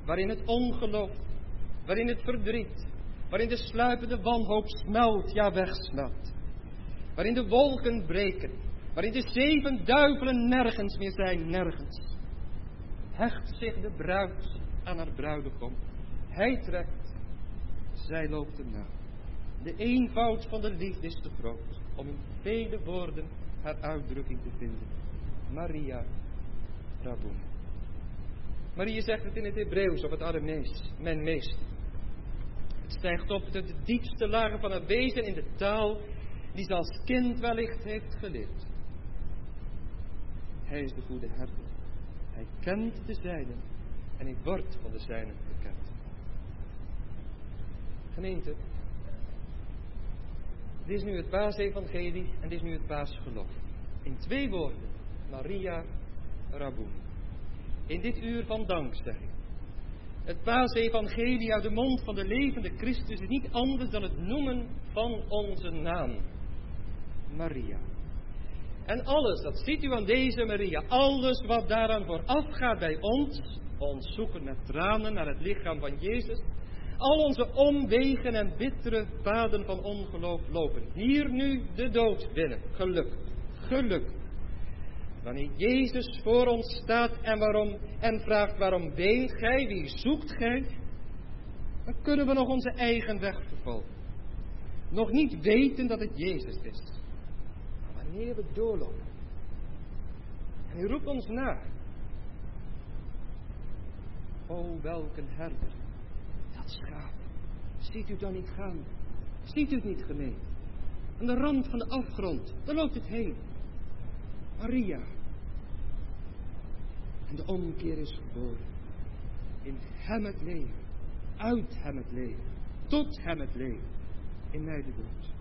waarin het ongeloof, waarin het verdriet, waarin de sluipende wanhoop smelt, ja wegsmelt. Waarin de wolken breken, waarin de 7 duivelen nergens meer zijn, nergens. Hecht zich de bruid aan haar bruidegom. Hij trekt, zij loopt hem na. De eenvoud van de liefde is te groot om in vele woorden haar uitdrukking te vinden. Maria Rabboni. Maria zegt het in het Hebreeuws of het Aramees, mijn meester. Het stijgt op de diepste lagen van haar wezen in de taal die ze als kind wellicht heeft geleerd. Hij is de goede herder. Hij kent de zijnen en hij wordt van de zijnen gekend. Gemeente, dit is nu het paasevangelie en dit is nu het paasgeloof. In 2 woorden, Maria Rabboni. In dit uur van dankzegging. Het paasevangelie uit de mond van de levende Christus is niet anders dan het noemen van onze naam. Maria. En alles, dat ziet u aan deze Maria, alles wat daaraan vooraf gaat bij ons zoeken met tranen naar het lichaam van Jezus, al onze omwegen en bittere paden van ongeloof lopen. Hier nu de dood binnen. Geluk. Wanneer Jezus voor ons staat en vraagt waarom weent gij, wie zoekt gij, dan kunnen we nog onze eigen weg vervolgen. Nog niet weten dat het Jezus is. Maar wanneer we doorlopen en hij roept ons na. O, welke herder, dat schaap, ziet u dan niet gaan? Ziet u het niet, gemeente? Aan de rand van de afgrond, daar loopt het heen. Maria. En de omkeer is geboren. In hem het leven, uit hem het leven, tot hem het leven, in mij de dood.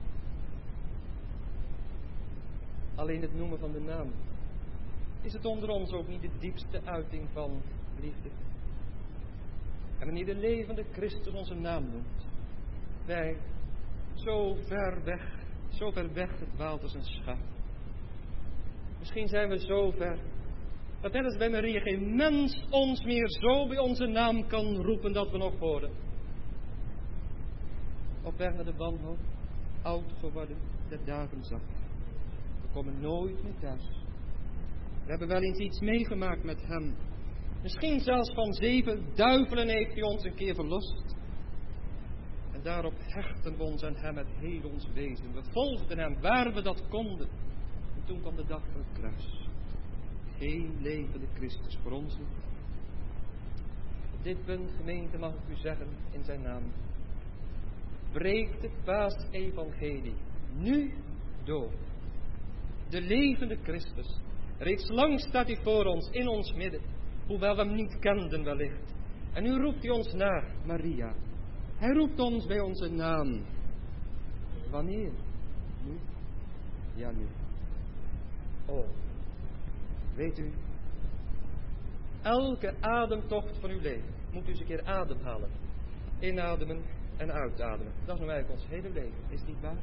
Alleen het noemen van de naam, is het onder ons ook niet de diepste uiting van liefde? En wanneer de levende Christus onze naam noemt, wij zo ver weg gedwaald als een schaap. Misschien zijn we zo ver, dat net als bij Maria geen mens ons meer zo bij onze naam kan roepen dat we nog horen. Op weg naar de wanhoop, oud geworden, de dagen zat. We komen nooit meer thuis. We hebben wel eens iets meegemaakt met hem. Misschien zelfs van 7 duivelen heeft hij ons een keer verlost. En daarop hechten we ons aan hem met heel ons wezen. We volgden hem waar we dat konden. En toen kwam de dag van het kruis. Geen levende Christus voor ons niet. Op dit punt, gemeente, mag ik u zeggen in zijn naam. Breekt het paasevangelie nu door. De levende Christus. Reeds lang staat hij voor ons, in ons midden. Hoewel we hem niet kenden wellicht. En nu roept hij ons na, Maria. Hij roept ons bij onze naam. Wanneer? Nu? Ja, nu. Oh, weet u, elke ademtocht van uw leven moet u eens een keer ademhalen. Inademen en uitademen. Dat is nou eigenlijk ons hele leven, is het niet waar?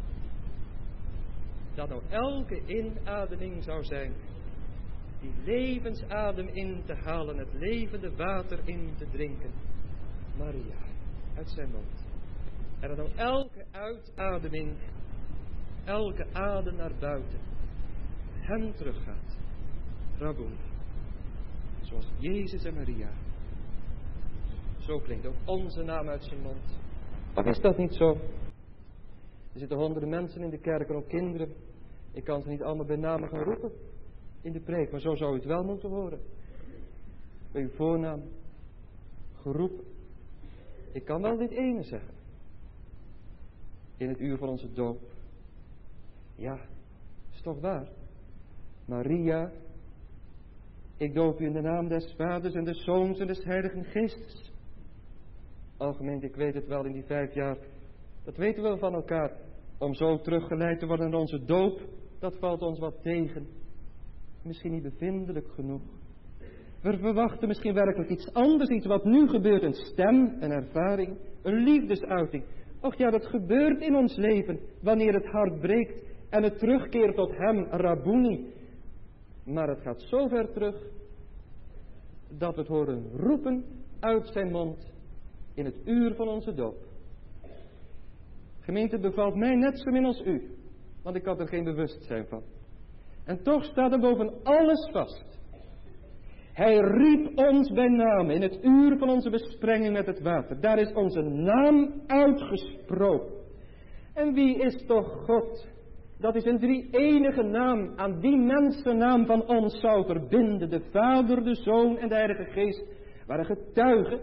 Dat nou elke inademing zou zijn, die levensadem in te halen, het levende water in te drinken. Maria, uit zijn mond. En dat nou elke uitademing, elke adem naar buiten, hem teruggaat. Rabboni. Zoals Jezus en Maria. Zo klinkt ook onze naam uit zijn mond. Of is dat niet zo? Er zitten honderden mensen in de kerk en ook kinderen. Ik kan ze niet allemaal bij namen gaan roepen in de preek, maar zo zou u het wel moeten horen. Bij uw voornaam geroepen. Ik kan wel dit ene zeggen. In het uur van onze doop. Ja, is toch waar? Maria, ik doop u in de naam des Vaders en des Zoons en des Heiligen Geestes. Algemeen, ik weet het wel in die 5 jaar. Dat weten we wel van elkaar. Om zo teruggeleid te worden naar onze doop, dat valt ons wat tegen. Misschien niet bevindelijk genoeg. We verwachten misschien werkelijk iets anders, iets wat nu gebeurt. Een stem, een ervaring, een liefdesuiting. Och ja, dat gebeurt in ons leven wanneer het hart breekt en het terugkeert tot hem, Rabboni. Maar het gaat zo ver terug dat we het horen roepen uit zijn mond in het uur van onze doop. Gemeente, het bevalt mij net zo min als u, want ik had er geen bewustzijn van. En toch staat er boven alles vast. Hij riep ons bij naam in het uur van onze besprenging met het water. Daar is onze naam uitgesproken. En wie is toch God? Dat is een drie-enige naam aan die mensennaam van ons zou verbinden. De Vader, de Zoon en de Heilige Geest waren getuigen.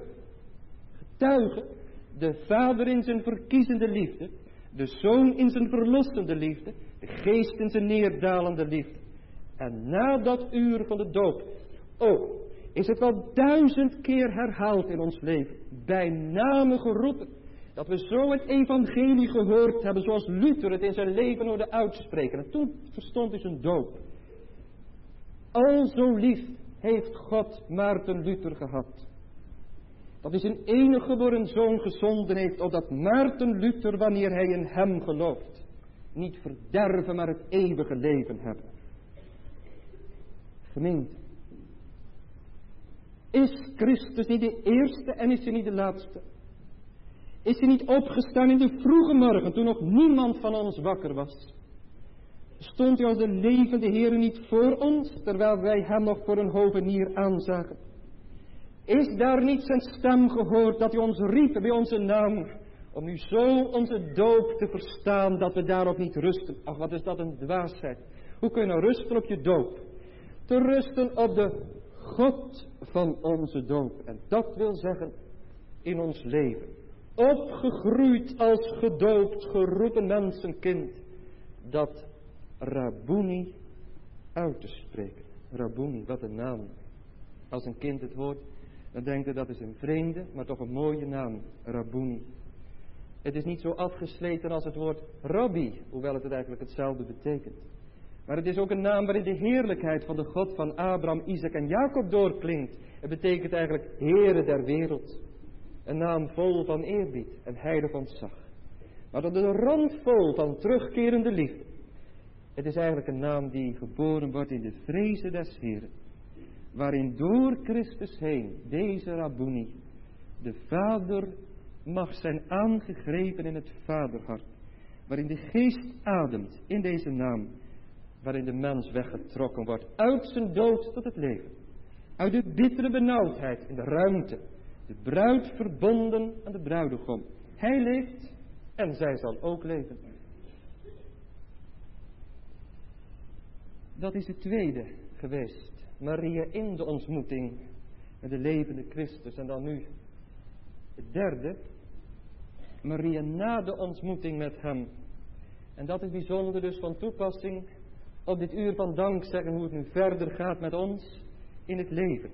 De Vader in zijn verkiezende liefde. De Zoon in zijn verlossende liefde. De Geest in zijn neerdalende liefde. En na dat uur van de doop, is het wel 1000 keer herhaald in ons leven. Bij name geroepen. Dat we zo het evangelie gehoord hebben zoals Luther het in zijn leven hoorde uitspreken. En toen verstond hij zijn doop. Al zo lief heeft God Maarten Luther gehad. Dat hij zijn enige geboren zoon gezonden heeft, opdat Maarten Luther, wanneer hij in hem gelooft, niet verderven, maar het eeuwige leven hebben. Gemeente, is Christus niet de eerste en is hij niet de laatste? Is hij niet opgestaan in de vroege morgen, toen nog niemand van ons wakker was? Stond hij als de levende Heer niet voor ons, terwijl wij hem nog voor een hovenier aanzagen? Is daar niet zijn stem gehoord dat hij ons riep bij onze naam, om nu zo onze doop te verstaan, dat we daarop niet rusten? Ach, wat is dat een dwaasheid. Hoe kun je nou rusten op je doop? Te rusten op de God van onze doop. En dat wil zeggen, in ons leven. Opgegroeid als gedoopt, geroepen mensenkind. Dat Rabboni uit te spreken. Rabboni, wat een naam. Als een kind het hoort, dan denkt hij dat is een vreemde, maar toch een mooie naam. Rabboni. Het is niet zo afgesleten als het woord rabbi, hoewel het eigenlijk hetzelfde betekent. Maar het is ook een naam waarin de heerlijkheid van de God van Abraham, Isaac en Jacob doorklinkt. Het betekent eigenlijk Heere der wereld. Een naam vol van eerbied en heilig ontzag. Maar tot de rand vol van terugkerende liefde. Het is eigenlijk een naam die geboren wordt in de vreze des Heeren. Waarin door Christus heen, deze Rabboni, de Vader mag zijn aangegrepen in het vaderhart. Waarin de geest ademt in deze naam. Waarin de mens weggetrokken wordt uit zijn dood tot het leven. Uit de bittere benauwdheid in de ruimte. De bruid verbonden aan de bruidegom. Hij leeft en zij zal ook leven. Dat is het tweede geweest. Maria in de ontmoeting met de levende Christus. En dan nu het derde. Maria na de ontmoeting met hem. En dat is bijzonder dus van toepassing op dit uur van dankzeggen, hoe het nu verder gaat met ons in het leven.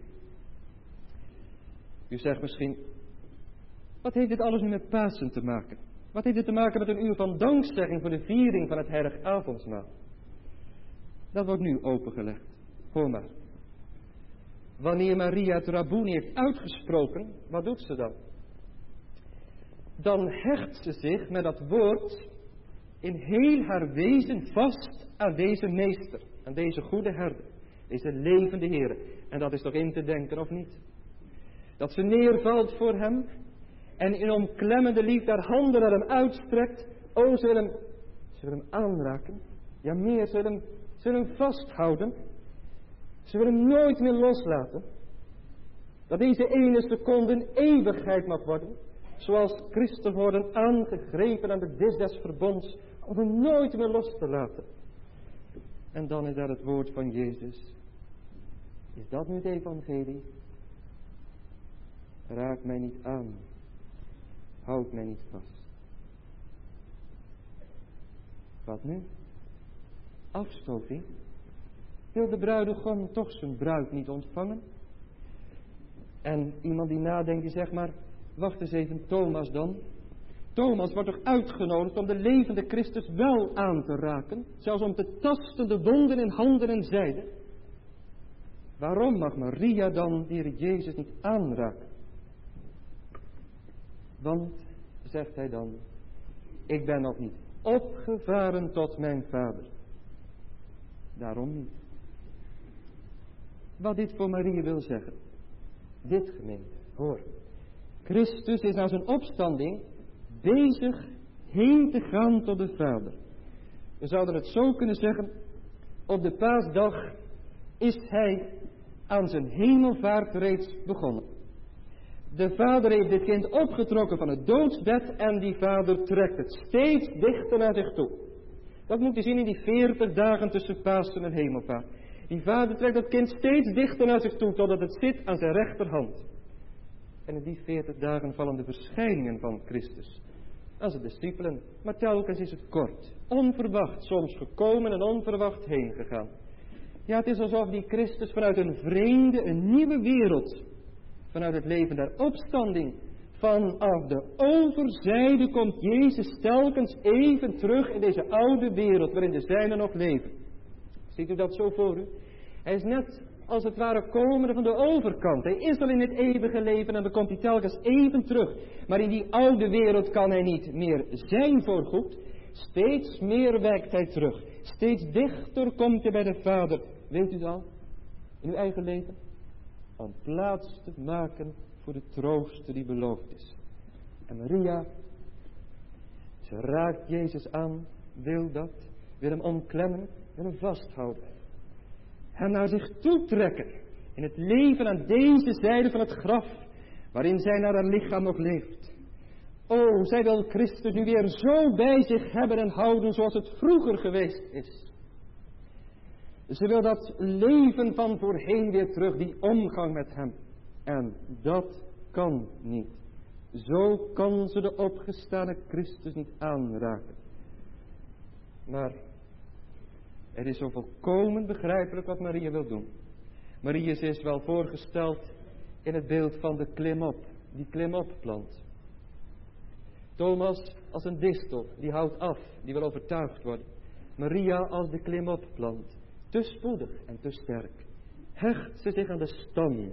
U zegt misschien, wat heeft dit alles nu met Pasen te maken? Wat heeft dit te maken met een uur van dankzegging voor de viering van het heilig avondmaal? Dat wordt nu opengelegd. Hoor maar. Wanneer Maria het Rabboni heeft uitgesproken, wat doet ze dan? Dan hecht ze zich met dat woord in heel haar wezen vast aan deze meester, aan deze goede herder, deze levende Heer. En dat is toch in te denken of niet? Dat ze neervalt voor hem en in omklemmende liefde haar handen naar hem uitstrekt. Oh, ze wil hem aanraken. Ja, meer, ze wil hem vasthouden. Ze wil hem nooit meer loslaten. Dat deze ene seconde een eeuwigheid mag worden. Zoals Christus worden aangegrepen aan de dis des verbonds. Om hem nooit meer los te laten. En dan is daar het woord van Jezus. Is dat nu het evangelie? Raak mij niet aan. Houd mij niet vast. Wat nu? Afstoting? Wil de bruidegom toch zijn bruid niet ontvangen? En iemand die nadenkt, die zegt maar, wacht eens even, Thomas dan. Thomas wordt toch uitgenodigd om de levende Christus wel aan te raken, zelfs om te tasten de wonden in handen en zijde. Waarom mag Maria dan de Heer Jezus niet aanraken? Want, zegt hij dan, ik ben nog niet opgevaren tot mijn vader. Daarom niet. Wat dit voor Maria wil zeggen. Dit, gemeente, hoor. Christus is na zijn opstanding bezig heen te gaan tot de Vader. We zouden het zo kunnen zeggen, op de paasdag is hij aan zijn hemelvaart reeds begonnen. De Vader heeft dit kind opgetrokken van het doodsbed en die Vader trekt het steeds dichter naar zich toe. Dat moet je zien in die 40 dagen tussen Pasen en hemelvaart. Die Vader trekt dat kind steeds dichter naar zich toe totdat het zit aan zijn rechterhand. En in die 40 dagen vallen de verschijningen van Christus aan zijn discipelen. Maar telkens is het kort, onverwacht, soms gekomen en onverwacht heen gegaan. Ja, het is alsof die Christus vanuit een vreemde, een nieuwe wereld, vanuit het leven der opstanding, vanaf de overzijde komt Jezus telkens even terug in deze oude wereld waarin de zijnen nog leven. Ziet u dat zo voor u? Hij is net als het ware komende van de overkant. Hij is al in het eeuwige leven en dan komt hij telkens even terug. Maar in die oude wereld kan hij niet meer zijn voorgoed. Steeds meer wijkt hij terug. Steeds dichter komt hij bij de Vader. Weet u dan? In uw eigen leven? Om plaats te maken voor de trooster die beloofd is. En Maria, ze raakt Jezus aan, wil dat, wil hem omklemmen, wil hem vasthouden. Hem naar zich toetrekken in het leven aan deze zijde van het graf, waarin zij naar haar lichaam nog leeft. O, zij wil Christus nu weer zo bij zich hebben en houden zoals het vroeger geweest is. Ze wil dat leven van voorheen weer terug, die omgang met hem. En dat kan niet. Zo kan ze de opgestane Christus niet aanraken. Maar er is zo volkomen begrijpelijk wat Maria wil doen. Maria is wel voorgesteld in het beeld van de klimop, die klimopplant. Thomas als een distel, die houdt af, die wil overtuigd worden. Maria als de klimopplant, te spoedig en te sterk. Hecht ze zich aan de stam.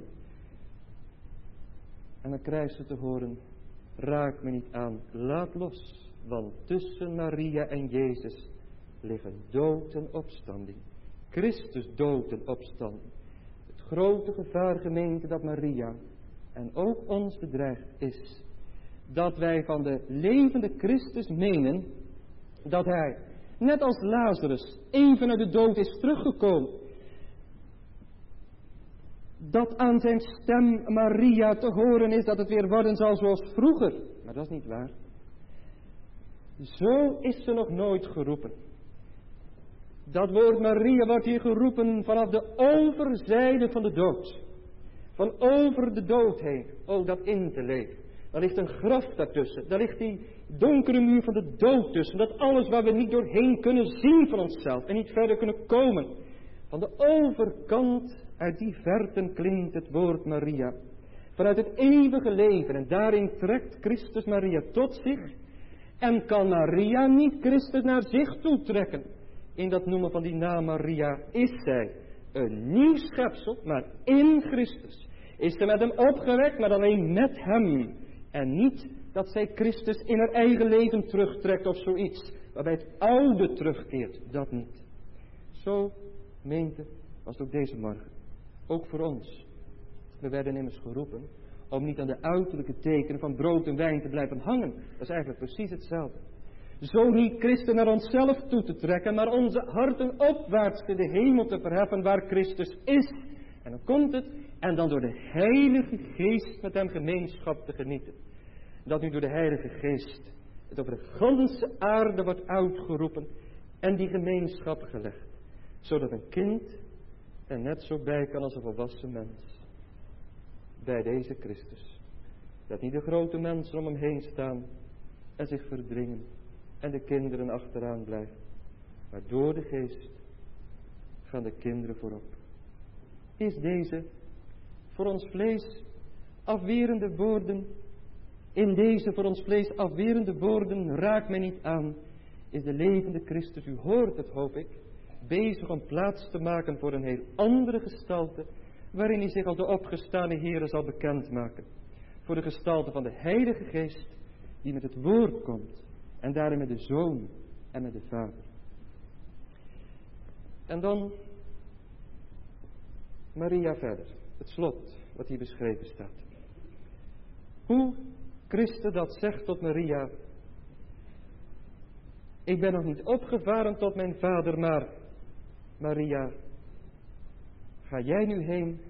En dan krijgt ze te horen, raak me niet aan, laat los. Want tussen Maria en Jezus liggen dood en opstanding. Christus dood en opstanding. Het grote gevaar, gemeente, dat Maria en ook ons bedreigt is, dat wij van de levende Christus menen dat hij, net als Lazarus, even uit de dood is teruggekomen. Dat aan zijn stem Maria te horen is dat het weer worden zal zoals vroeger. Maar dat is niet waar. Zo is ze nog nooit geroepen. Dat woord Maria wordt hier geroepen vanaf de overzijde van de dood. Van over de dood heen. Oh, dat in te leven. Daar ligt een graf daartussen. Daar ligt die donkere muur van de dood tussen. Dat alles waar we niet doorheen kunnen zien van onszelf. En niet verder kunnen komen. Van de overkant uit die verten klinkt het woord Maria. Vanuit het eeuwige leven. En daarin trekt Christus Maria tot zich. En kan Maria niet Christus naar zich toe trekken. In dat noemen van die naam Maria is zij een nieuw schepsel, maar in Christus. Is ze met hem opgewekt, maar alleen met hem. En niet dat zij Christus in haar eigen leven terugtrekt of zoiets. Waarbij het oude terugkeert, dat niet. Zo, gemeente, was het ook deze morgen. Ook voor ons. We werden immers geroepen om niet aan de uiterlijke tekenen van brood en wijn te blijven hangen. Dat is eigenlijk precies hetzelfde. Zo niet Christus naar onszelf toe te trekken, maar onze harten opwaarts in de hemel te verheffen waar Christus is. En dan komt het, en dan door de Heilige Geest met hem gemeenschap te genieten. Dat nu door de Heilige Geest het over de ganse aarde wordt uitgeroepen en die gemeenschap gelegd. Zodat een kind er net zo bij kan als een volwassen mens. Bij deze Christus. Dat niet de grote mensen om hem heen staan en zich verdringen en de kinderen achteraan blijven. Maar door de Geest gaan de kinderen voorop. Is deze voor ons vlees afwerende woorden, in deze voor ons vlees afwerende woorden, raak mij niet aan, is de levende Christus, u hoort het hoop ik, bezig om plaats te maken voor een heel andere gestalte, waarin hij zich als de opgestane Heere zal bekendmaken. Voor de gestalte van de Heilige Geest, die met het woord komt, en daarin met de Zoon en met de Vader. En dan Maria verder, het slot wat hier beschreven staat. Hoe Christus dat zegt tot Maria. Ik ben nog niet opgevaren tot mijn vader, maar Maria, ga jij nu heen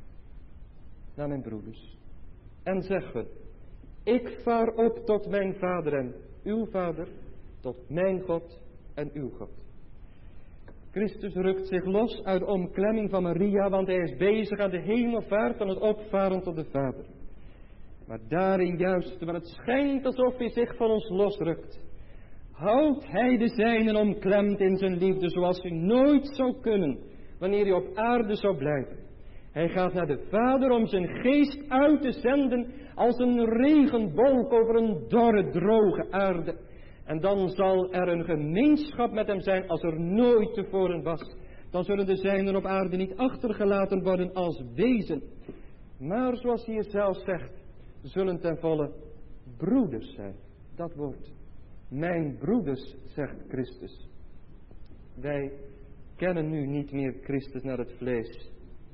naar mijn broeders. En zeg hun, ik vaar op tot mijn vader en uw vader, tot mijn God en uw God. Christus rukt zich los uit de omklemming van Maria, want hij is bezig aan de hemelvaart van het opvaren tot de Vader. Maar daarin juist, waar het schijnt alsof hij zich van ons losrukt, houdt hij de zijnen omklemd in zijn liefde, zoals hij nooit zou kunnen, wanneer hij op aarde zou blijven. Hij gaat naar de Vader om zijn geest uit te zenden als een regenwolk over een dorre, droge aarde. En dan zal er een gemeenschap met hem zijn als er nooit tevoren was. Dan zullen de zijnen op aarde niet achtergelaten worden als wezen. Maar zoals hij zelf zegt, zullen ten volle broeders zijn. Dat woord. Mijn broeders, zegt Christus. Wij kennen nu niet meer Christus naar het vlees.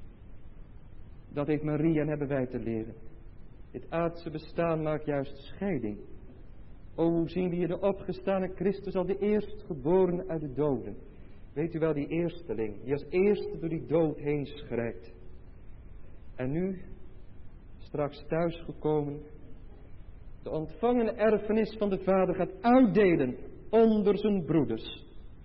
Dat heeft Maria en hebben wij te leren. Het aardse bestaan maakt juist scheiding. O, hoe zien we hier de opgestane Christus al de eerstgeboren uit de doden. Weet u wel, die eersteling, die als eerste door die dood heen schrijdt. En nu, straks thuisgekomen, de ontvangene erfenis van de Vader gaat uitdelen onder zijn broeders.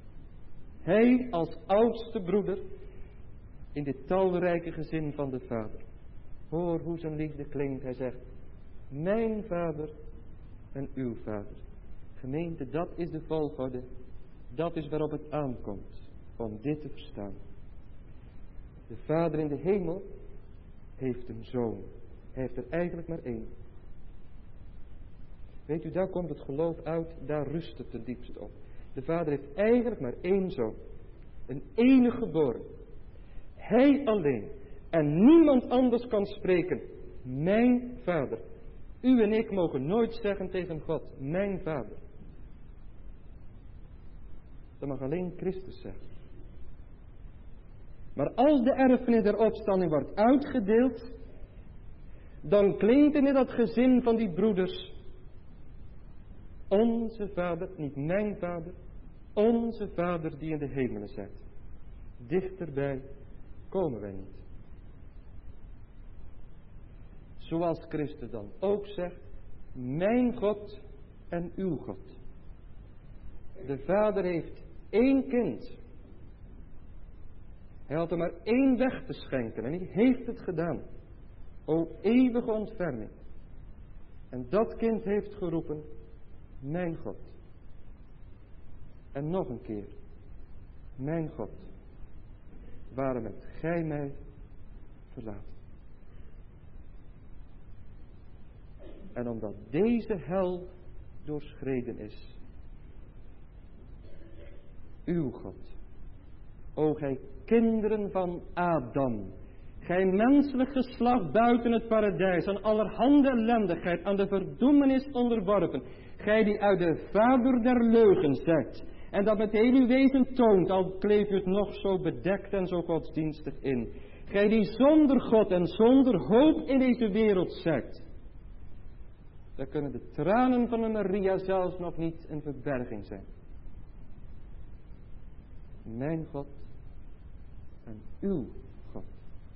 Hij als oudste broeder in dit talrijke gezin van de Vader. Hoor hoe zijn liefde klinkt. Hij zegt, mijn Vader en uw Vader. Gemeente, dat is de volgorde. Dat is waarop het aankomt om dit te verstaan. De Vader in de hemel heeft een zoon. Hij heeft er eigenlijk maar één. Weet u, daar komt het geloof uit, daar rust het ten diepste op. De Vader heeft eigenlijk maar één zoon. Een enige geboren. Hij alleen. En niemand anders kan spreken. Mijn Vader. U en ik mogen nooit zeggen tegen God, mijn Vader. Dat mag alleen Christus zeggen. Maar als de erfenis der opstanding wordt uitgedeeld, dan klinkt in dat gezin van die broeders, onze Vader, niet mijn Vader, onze Vader die in de hemelen zijt. Dichterbij komen wij niet. Zoals Christus dan ook zegt, mijn God en uw God. De Vader heeft één kind. Hij had er maar één weg te schenken en hij heeft het gedaan. O eeuwige ontferming. En dat kind heeft geroepen, mijn God. En nog een keer, mijn God, waarom hebt gij mij verlaten? En omdat deze hel doorschreden is, uw God, o gij kinderen van Adam, gij menselijk geslacht buiten het paradijs, aan allerhande ellendigheid, aan de verdoemenis onderworpen, gij die uit de vader der leugen zijt, en dat met heel uw wezen toont, al kleeft u het nog zo bedekt en zo godsdienstig in, gij die zonder God en zonder hoop in deze wereld zijt, dan kunnen de tranen van een Maria zelfs nog niet een verberging zijn. Mijn God en uw God.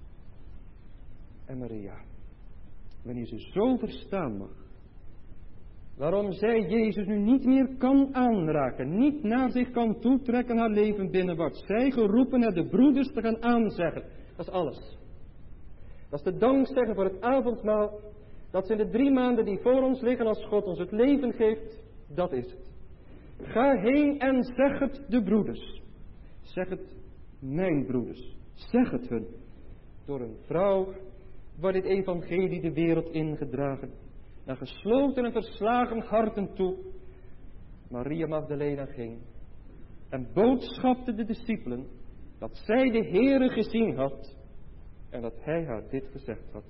En Maria, wanneer ze zo verstaan mag, waarom zij Jezus nu niet meer kan aanraken, niet naar zich kan toetrekken haar leven binnen, wordt zij geroepen naar de broeders te gaan aanzeggen. Dat is alles. Dat is de dankzeggen voor het avondmaal. Dat zijn de 3 maanden die voor ons liggen als God ons het leven geeft. Dat is het. Ga heen en zeg het de broeders. Zeg het mijn broeders. Zeg het hun. Door een vrouw wordt dit evangelie de wereld ingedragen. Naar gesloten en verslagen harten toe. Maria Magdalena ging. En boodschapte de discipelen dat zij de Heere gezien had. En dat hij haar dit gezegd had.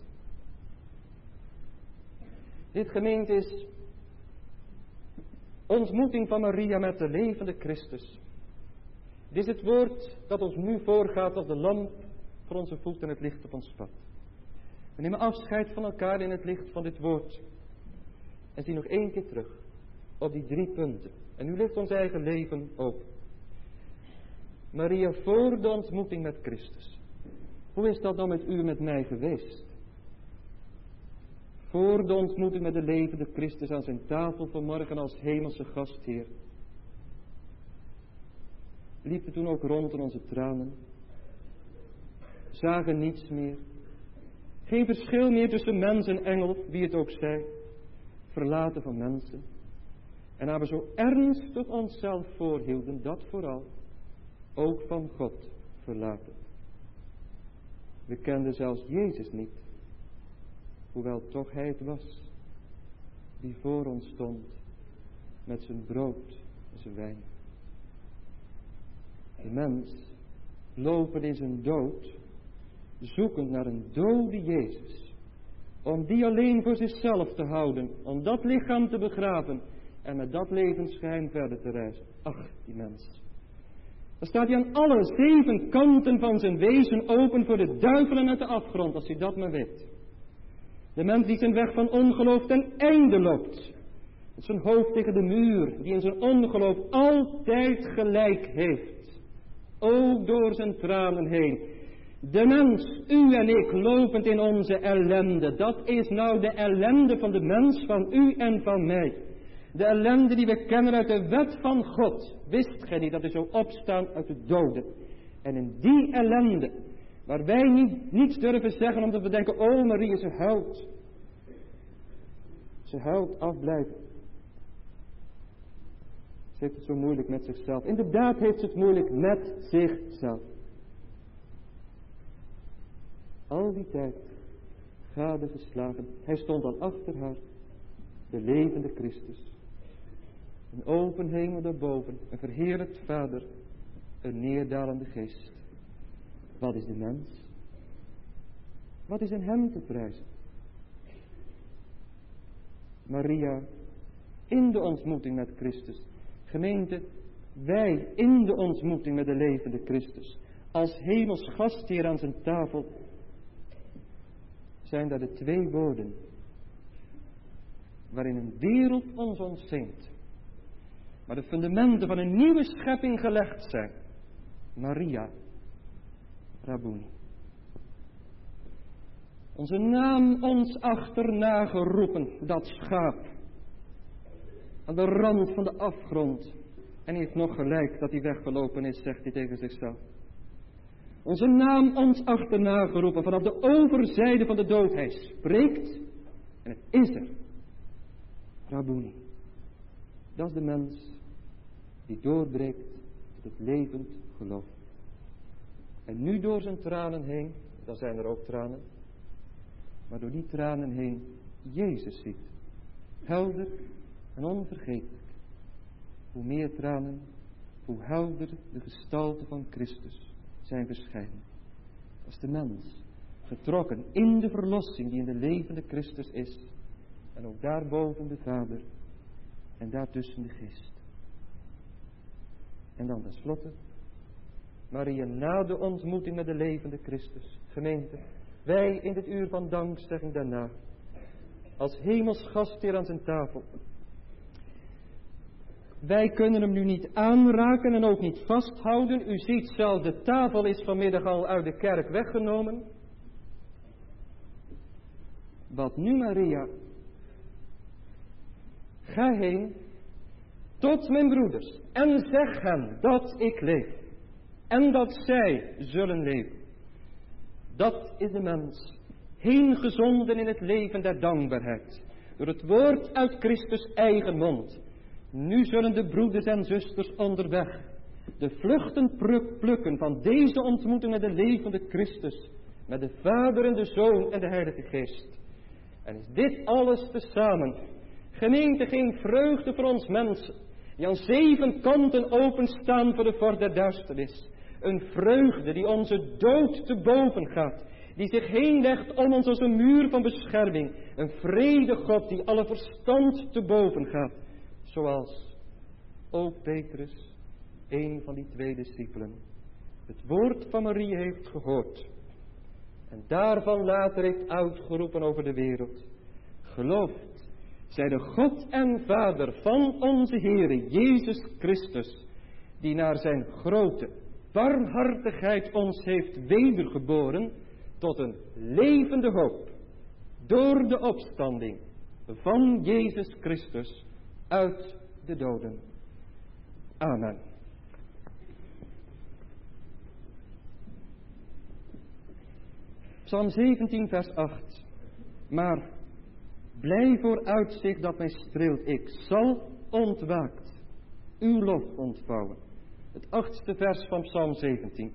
Dit gemeente is ontmoeting van Maria met de levende Christus. Dit is het woord dat ons nu voorgaat als de lamp voor onze voet en het licht op ons pad. We nemen afscheid van elkaar in het licht van dit woord. En zie nog 1 keer terug op die 3 punten. En nu ligt ons eigen leven open. Maria, voor de ontmoeting met Christus. Hoe is dat dan met u en met mij geweest? Voor de ontmoeting met de levende Christus aan zijn tafel vanmorgen als hemelse gastheer. Liepen toen ook rond in onze tranen. Zagen niets meer. Geen verschil meer tussen mens en engel, wie het ook zij. Verlaten van mensen. En waar we zo ernstig onszelf voorhielden, dat vooral, ook van God verlaten. We kenden zelfs Jezus niet, hoewel toch Hij het was, die voor ons stond, met zijn brood en zijn wijn. De mens, lopen in zijn dood, zoekend naar een dode Jezus, om die alleen voor zichzelf te houden, om dat lichaam te begraven en met dat levensgeheim verder te reizen. Ach, die mens. Dan staat hij aan alle 7 kanten van zijn wezen open voor de duivel en de afgrond, als hij dat maar weet. De mens die zijn weg van ongeloof ten einde loopt, met zijn hoofd tegen de muur, die in zijn ongeloof altijd gelijk heeft, ook door zijn tranen heen. De mens, u en ik, lopend in onze ellende, dat is nou de ellende van de mens, van u en van mij. De ellende die we kennen uit de wet van God. Wist gij niet dat we zo opstaan uit de doden? En in die ellende, waar wij niets durven zeggen omdat we denken, oh Maria, ze huilt. Ze huilt afblijven. Ze heeft het zo moeilijk met zichzelf. Inderdaad heeft ze het moeilijk met zichzelf. Al die tijd gadegeslagen. Hij stond al achter haar. De levende Christus. Een open hemel daarboven. Een verheerlijkt Vader. Een neerdalende geest. Wat is de mens? Wat is in hem te prijzen? Maria, in de ontmoeting met Christus. Gemeente, wij in de ontmoeting met de levende Christus. Als hemels gastheer aan zijn tafel. Zijn daar de 2 woorden. Waarin een wereld ons ontzinkt. Maar de fundamenten van een nieuwe schepping gelegd zijn. Maria, Rabboni. Onze naam ons achterna geroepen, dat schaap. Aan de rand van de afgrond. En hij heeft nog gelijk dat hij weggelopen is, zegt hij tegen zichzelf. Onze naam ons achterna geroepen, vanaf de overzijde van de dood. Hij spreekt en het is er. Rabboni. Dat is de mens die doorbreekt tot het levend geloof. En nu door zijn tranen heen, dan zijn er ook tranen, maar door die tranen heen Jezus ziet. Helder en onvergetelijk. Hoe meer tranen, hoe helder de gestalte van Christus zijn verschijnen. Dat is de mens, getrokken in de verlossing die in de levende Christus is. En ook daarboven de Vader en daartussen de Geest. En dan tenslotte, Maria na de ontmoeting met de levende Christus. Gemeente, wij in dit uur van dankzegging daarna, als hemels gastheer aan zijn tafel. Wij kunnen hem nu niet aanraken en ook niet vasthouden. U ziet zelf, de tafel is vanmiddag al uit de kerk weggenomen. Wat nu, Maria? Ga heen tot mijn broeders en zeg hen dat ik leef en dat zij zullen leven. Dat is de mens, heengezonden in het leven der dankbaarheid, door het woord uit Christus eigen mond. Nu zullen de broeders en zusters onderweg de vluchten plukken van deze ontmoeting met de levende Christus, met de Vader en de Zoon en de Heilige Geest. En is dit alles tezamen, gemeente, geen vreugde voor ons mensen, die aan 7 kanten openstaan voor de vorst der duisternis. Een vreugde die onze dood te boven gaat, die zich heen legt om ons als een muur van bescherming. Een vrede God die alle verstand te boven gaat. Zoals ook Petrus, een van die 2 discipelen, het woord van Marie heeft gehoord. En daarvan later heeft uitgeroepen over de wereld. Gelooft zij de God en Vader van onze Heere Jezus Christus, die naar zijn grote barmhartigheid ons heeft wedergeboren tot een levende hoop, door de opstanding van Jezus Christus uit de doden. Amen. Psalm 17 vers 8. Maar blij voor uitzicht dat mij streelt, ik zal ontwaakt uw lof ontvouwen. Het 8e vers van Psalm 17.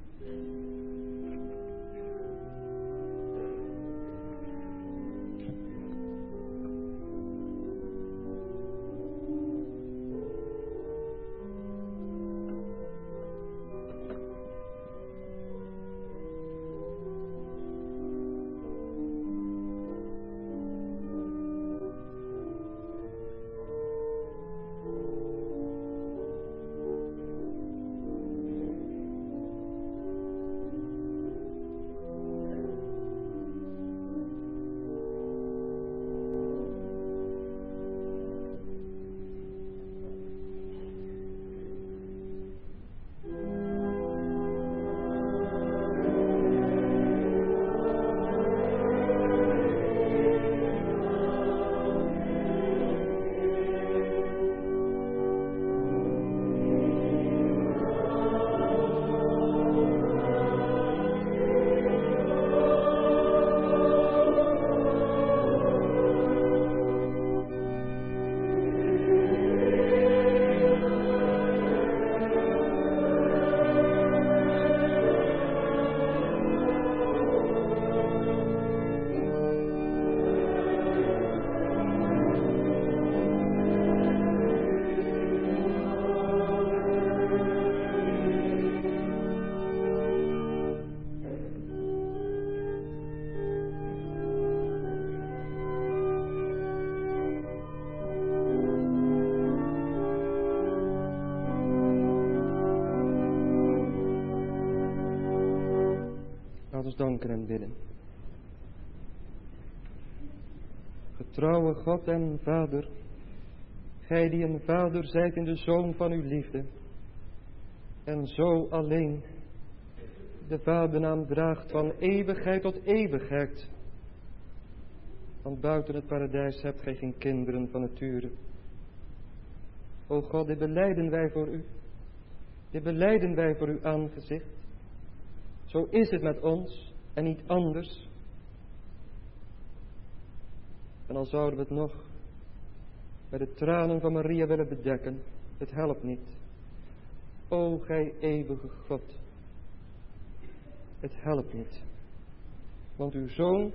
Laat ons danken en bidden. Getrouwe God en Vader, gij die een Vader zijt in de Zoon van uw liefde, en zo alleen de vadernaam draagt van eeuwigheid tot eeuwigheid. Want buiten het paradijs hebt gij geen kinderen van nature. O God, dit belijden wij voor u. Dit belijden wij voor uw aangezicht. Zo is het met ons en niet anders. En al zouden we het nog met de tranen van Maria willen bedekken, het helpt niet. O gij eeuwige God, het helpt niet. Want uw Zoon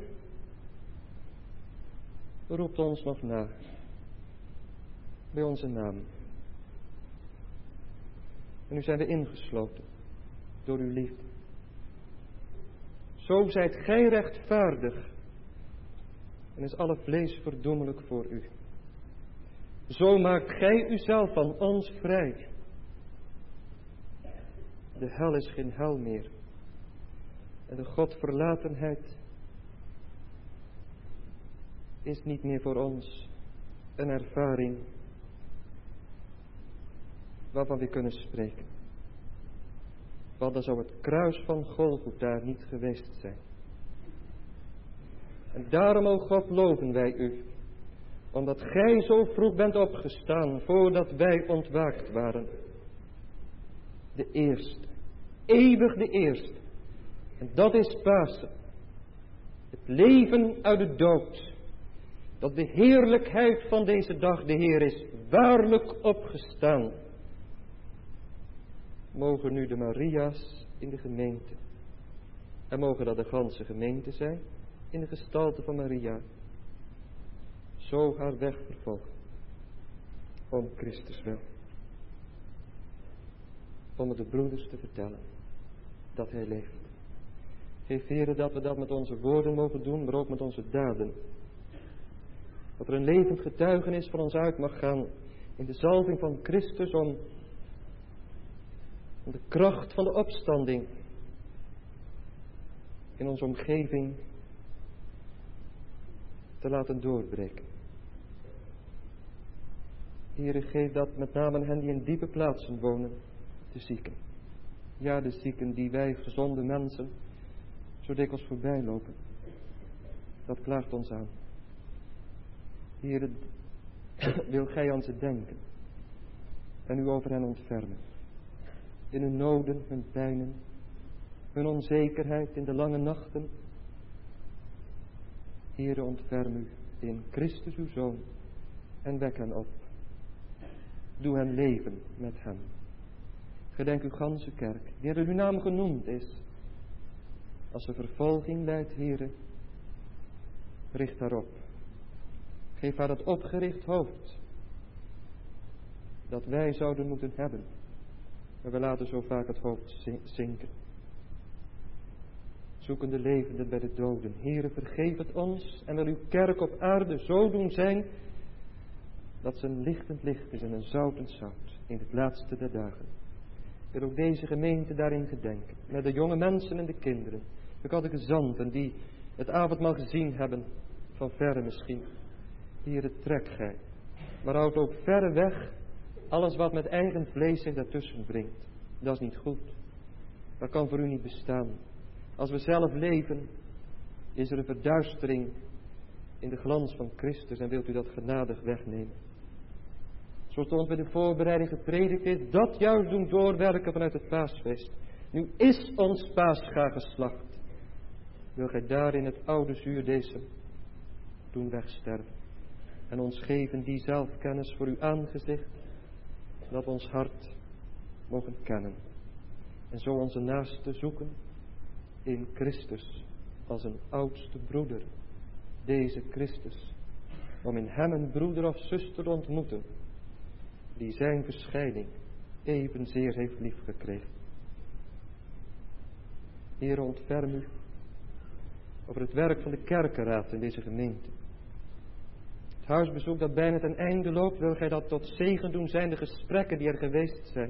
roept ons nog na, bij onze naam. En nu zijn we ingesloten door uw liefde. Zo zijt gij rechtvaardig en is alle vlees verdoemelijk voor u. Zo maakt gij uzelf van ons vrij. De hel is geen hel meer en de Godverlatenheid is niet meer voor ons een ervaring waarvan we kunnen spreken. Want dan zou het kruis van Golgotha niet geweest zijn. En daarom, o God, loven wij u, omdat gij zo vroeg bent opgestaan, voordat wij ontwaakt waren. De eerste, eeuwig de eerste. En dat is Pasen. Het leven uit de dood. Dat de heerlijkheid van deze dag de Heer is waarlijk opgestaan. Mogen nu de Maria's in de gemeente, en mogen dat de ganse gemeente zijn, in de gestalte van Maria, zo haar weg vervolgen, om Christus wil. Om het de broeders te vertellen, dat Hij leeft. Geef Heere dat we dat met onze woorden mogen doen, maar ook met onze daden. Dat er een levend getuigenis van ons uit mag gaan, in de zalving van Christus, om de kracht van de opstanding in onze omgeving te laten doorbreken. Heere, geef dat met name hen die in diepe plaatsen wonen, de zieken. Ja, de zieken die wij gezonde mensen zo dikwijls voorbij lopen. Dat klaagt ons aan. Heere, wil gij aan ze denken en u over hen ontfermen. In hun noden, hun pijnen, hun onzekerheid in de lange nachten. Heere, ontferm u in Christus uw Zoon en wek hen op. Doe hen leven met hem. Gedenk uw ganse kerk, die er uw naam genoemd is. Als er vervolging leidt, Heere, richt daarop. Geef haar dat opgericht hoofd dat wij zouden moeten hebben. Maar we laten zo vaak het hoofd zinken. Zoeken de levenden bij de doden. Heere, vergeef het ons en wil uw kerk op aarde zo doen zijn dat ze een lichtend licht is en een zoutend zout in het laatste der dagen. Ik wil ook deze gemeente daarin gedenken. Met de jonge mensen en de kinderen. Ik had de gezanten die het avondmaal gezien hebben. Van verre misschien. Heere, trek gij. Maar houd ook verre weg alles wat met eigen vlees zich daartussen brengt. Dat is niet goed. Dat kan voor u niet bestaan. Als we zelf leven, is er een verduistering in de glans van Christus en wilt u dat genadig wegnemen. Zo stond bij de voorbereiding gepredikt is, dat juist doen doorwerken vanuit het paasfeest. Nu is ons paascha geslacht. Wil gij daarin het oude zuurdesem doen wegsterven. En ons geven die zelfkennis voor uw aangezicht, dat we ons hart mogen kennen. En zo onze naaste zoeken in Christus als een oudste broeder. Deze Christus. Om in hem een broeder of zuster te ontmoeten. Die zijn verschijning evenzeer heeft liefgekregen. Heer, ontferm u over het werk van de kerkenraad in deze gemeente. Het huisbezoek dat bijna ten einde loopt, wil gij dat tot zegen doen zijn, de gesprekken die er geweest zijn.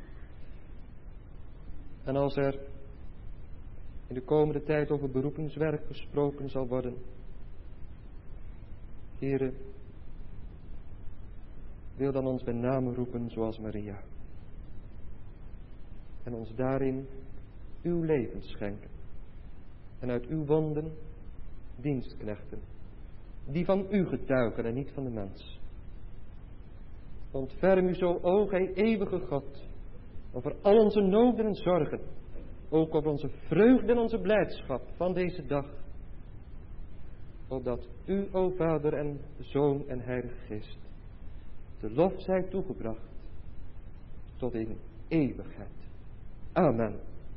En als er in de komende tijd over beroepingswerk gesproken zal worden, Heere, wil dan ons bij name roepen zoals Maria. En ons daarin uw leven schenken. En uit uw wonden dienstknechten. Die van u getuigen en niet van de mens. Ontferm u zo, o gij eeuwige God, over al onze noden en zorgen. Ook over onze vreugde en onze blijdschap van deze dag. Opdat u, o Vader en Zoon en Heilige Geest, de lof zij toegebracht tot in eeuwigheid. Amen.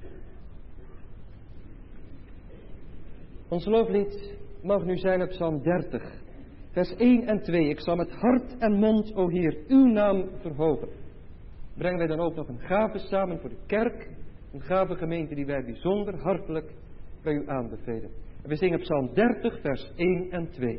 Ons loflied mag nu zijn op Psalm 30, vers 1 en 2. Ik zal met hart en mond, o Heer, uw naam verhogen. Brengen wij dan ook nog een gave samen voor de kerk. Een gave gemeente die wij bijzonder hartelijk bij u aanbevelen. En we zingen Psalm 30, vers 1 en 2.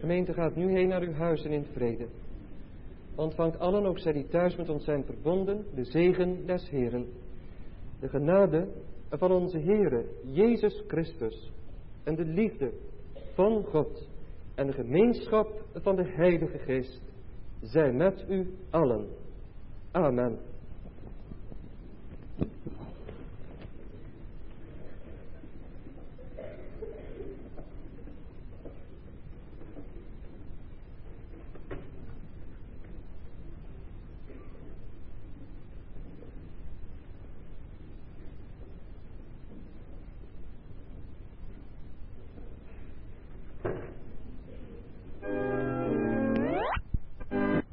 gemeente gaat nu heen naar uw huizen in vrede. Ontvangt allen, ook zij die thuis met ons zijn verbonden, de zegen des Heeren. De genade van onze Heere Jezus Christus en de liefde van God en de gemeenschap van de Heilige Geest zij met u allen. Amen.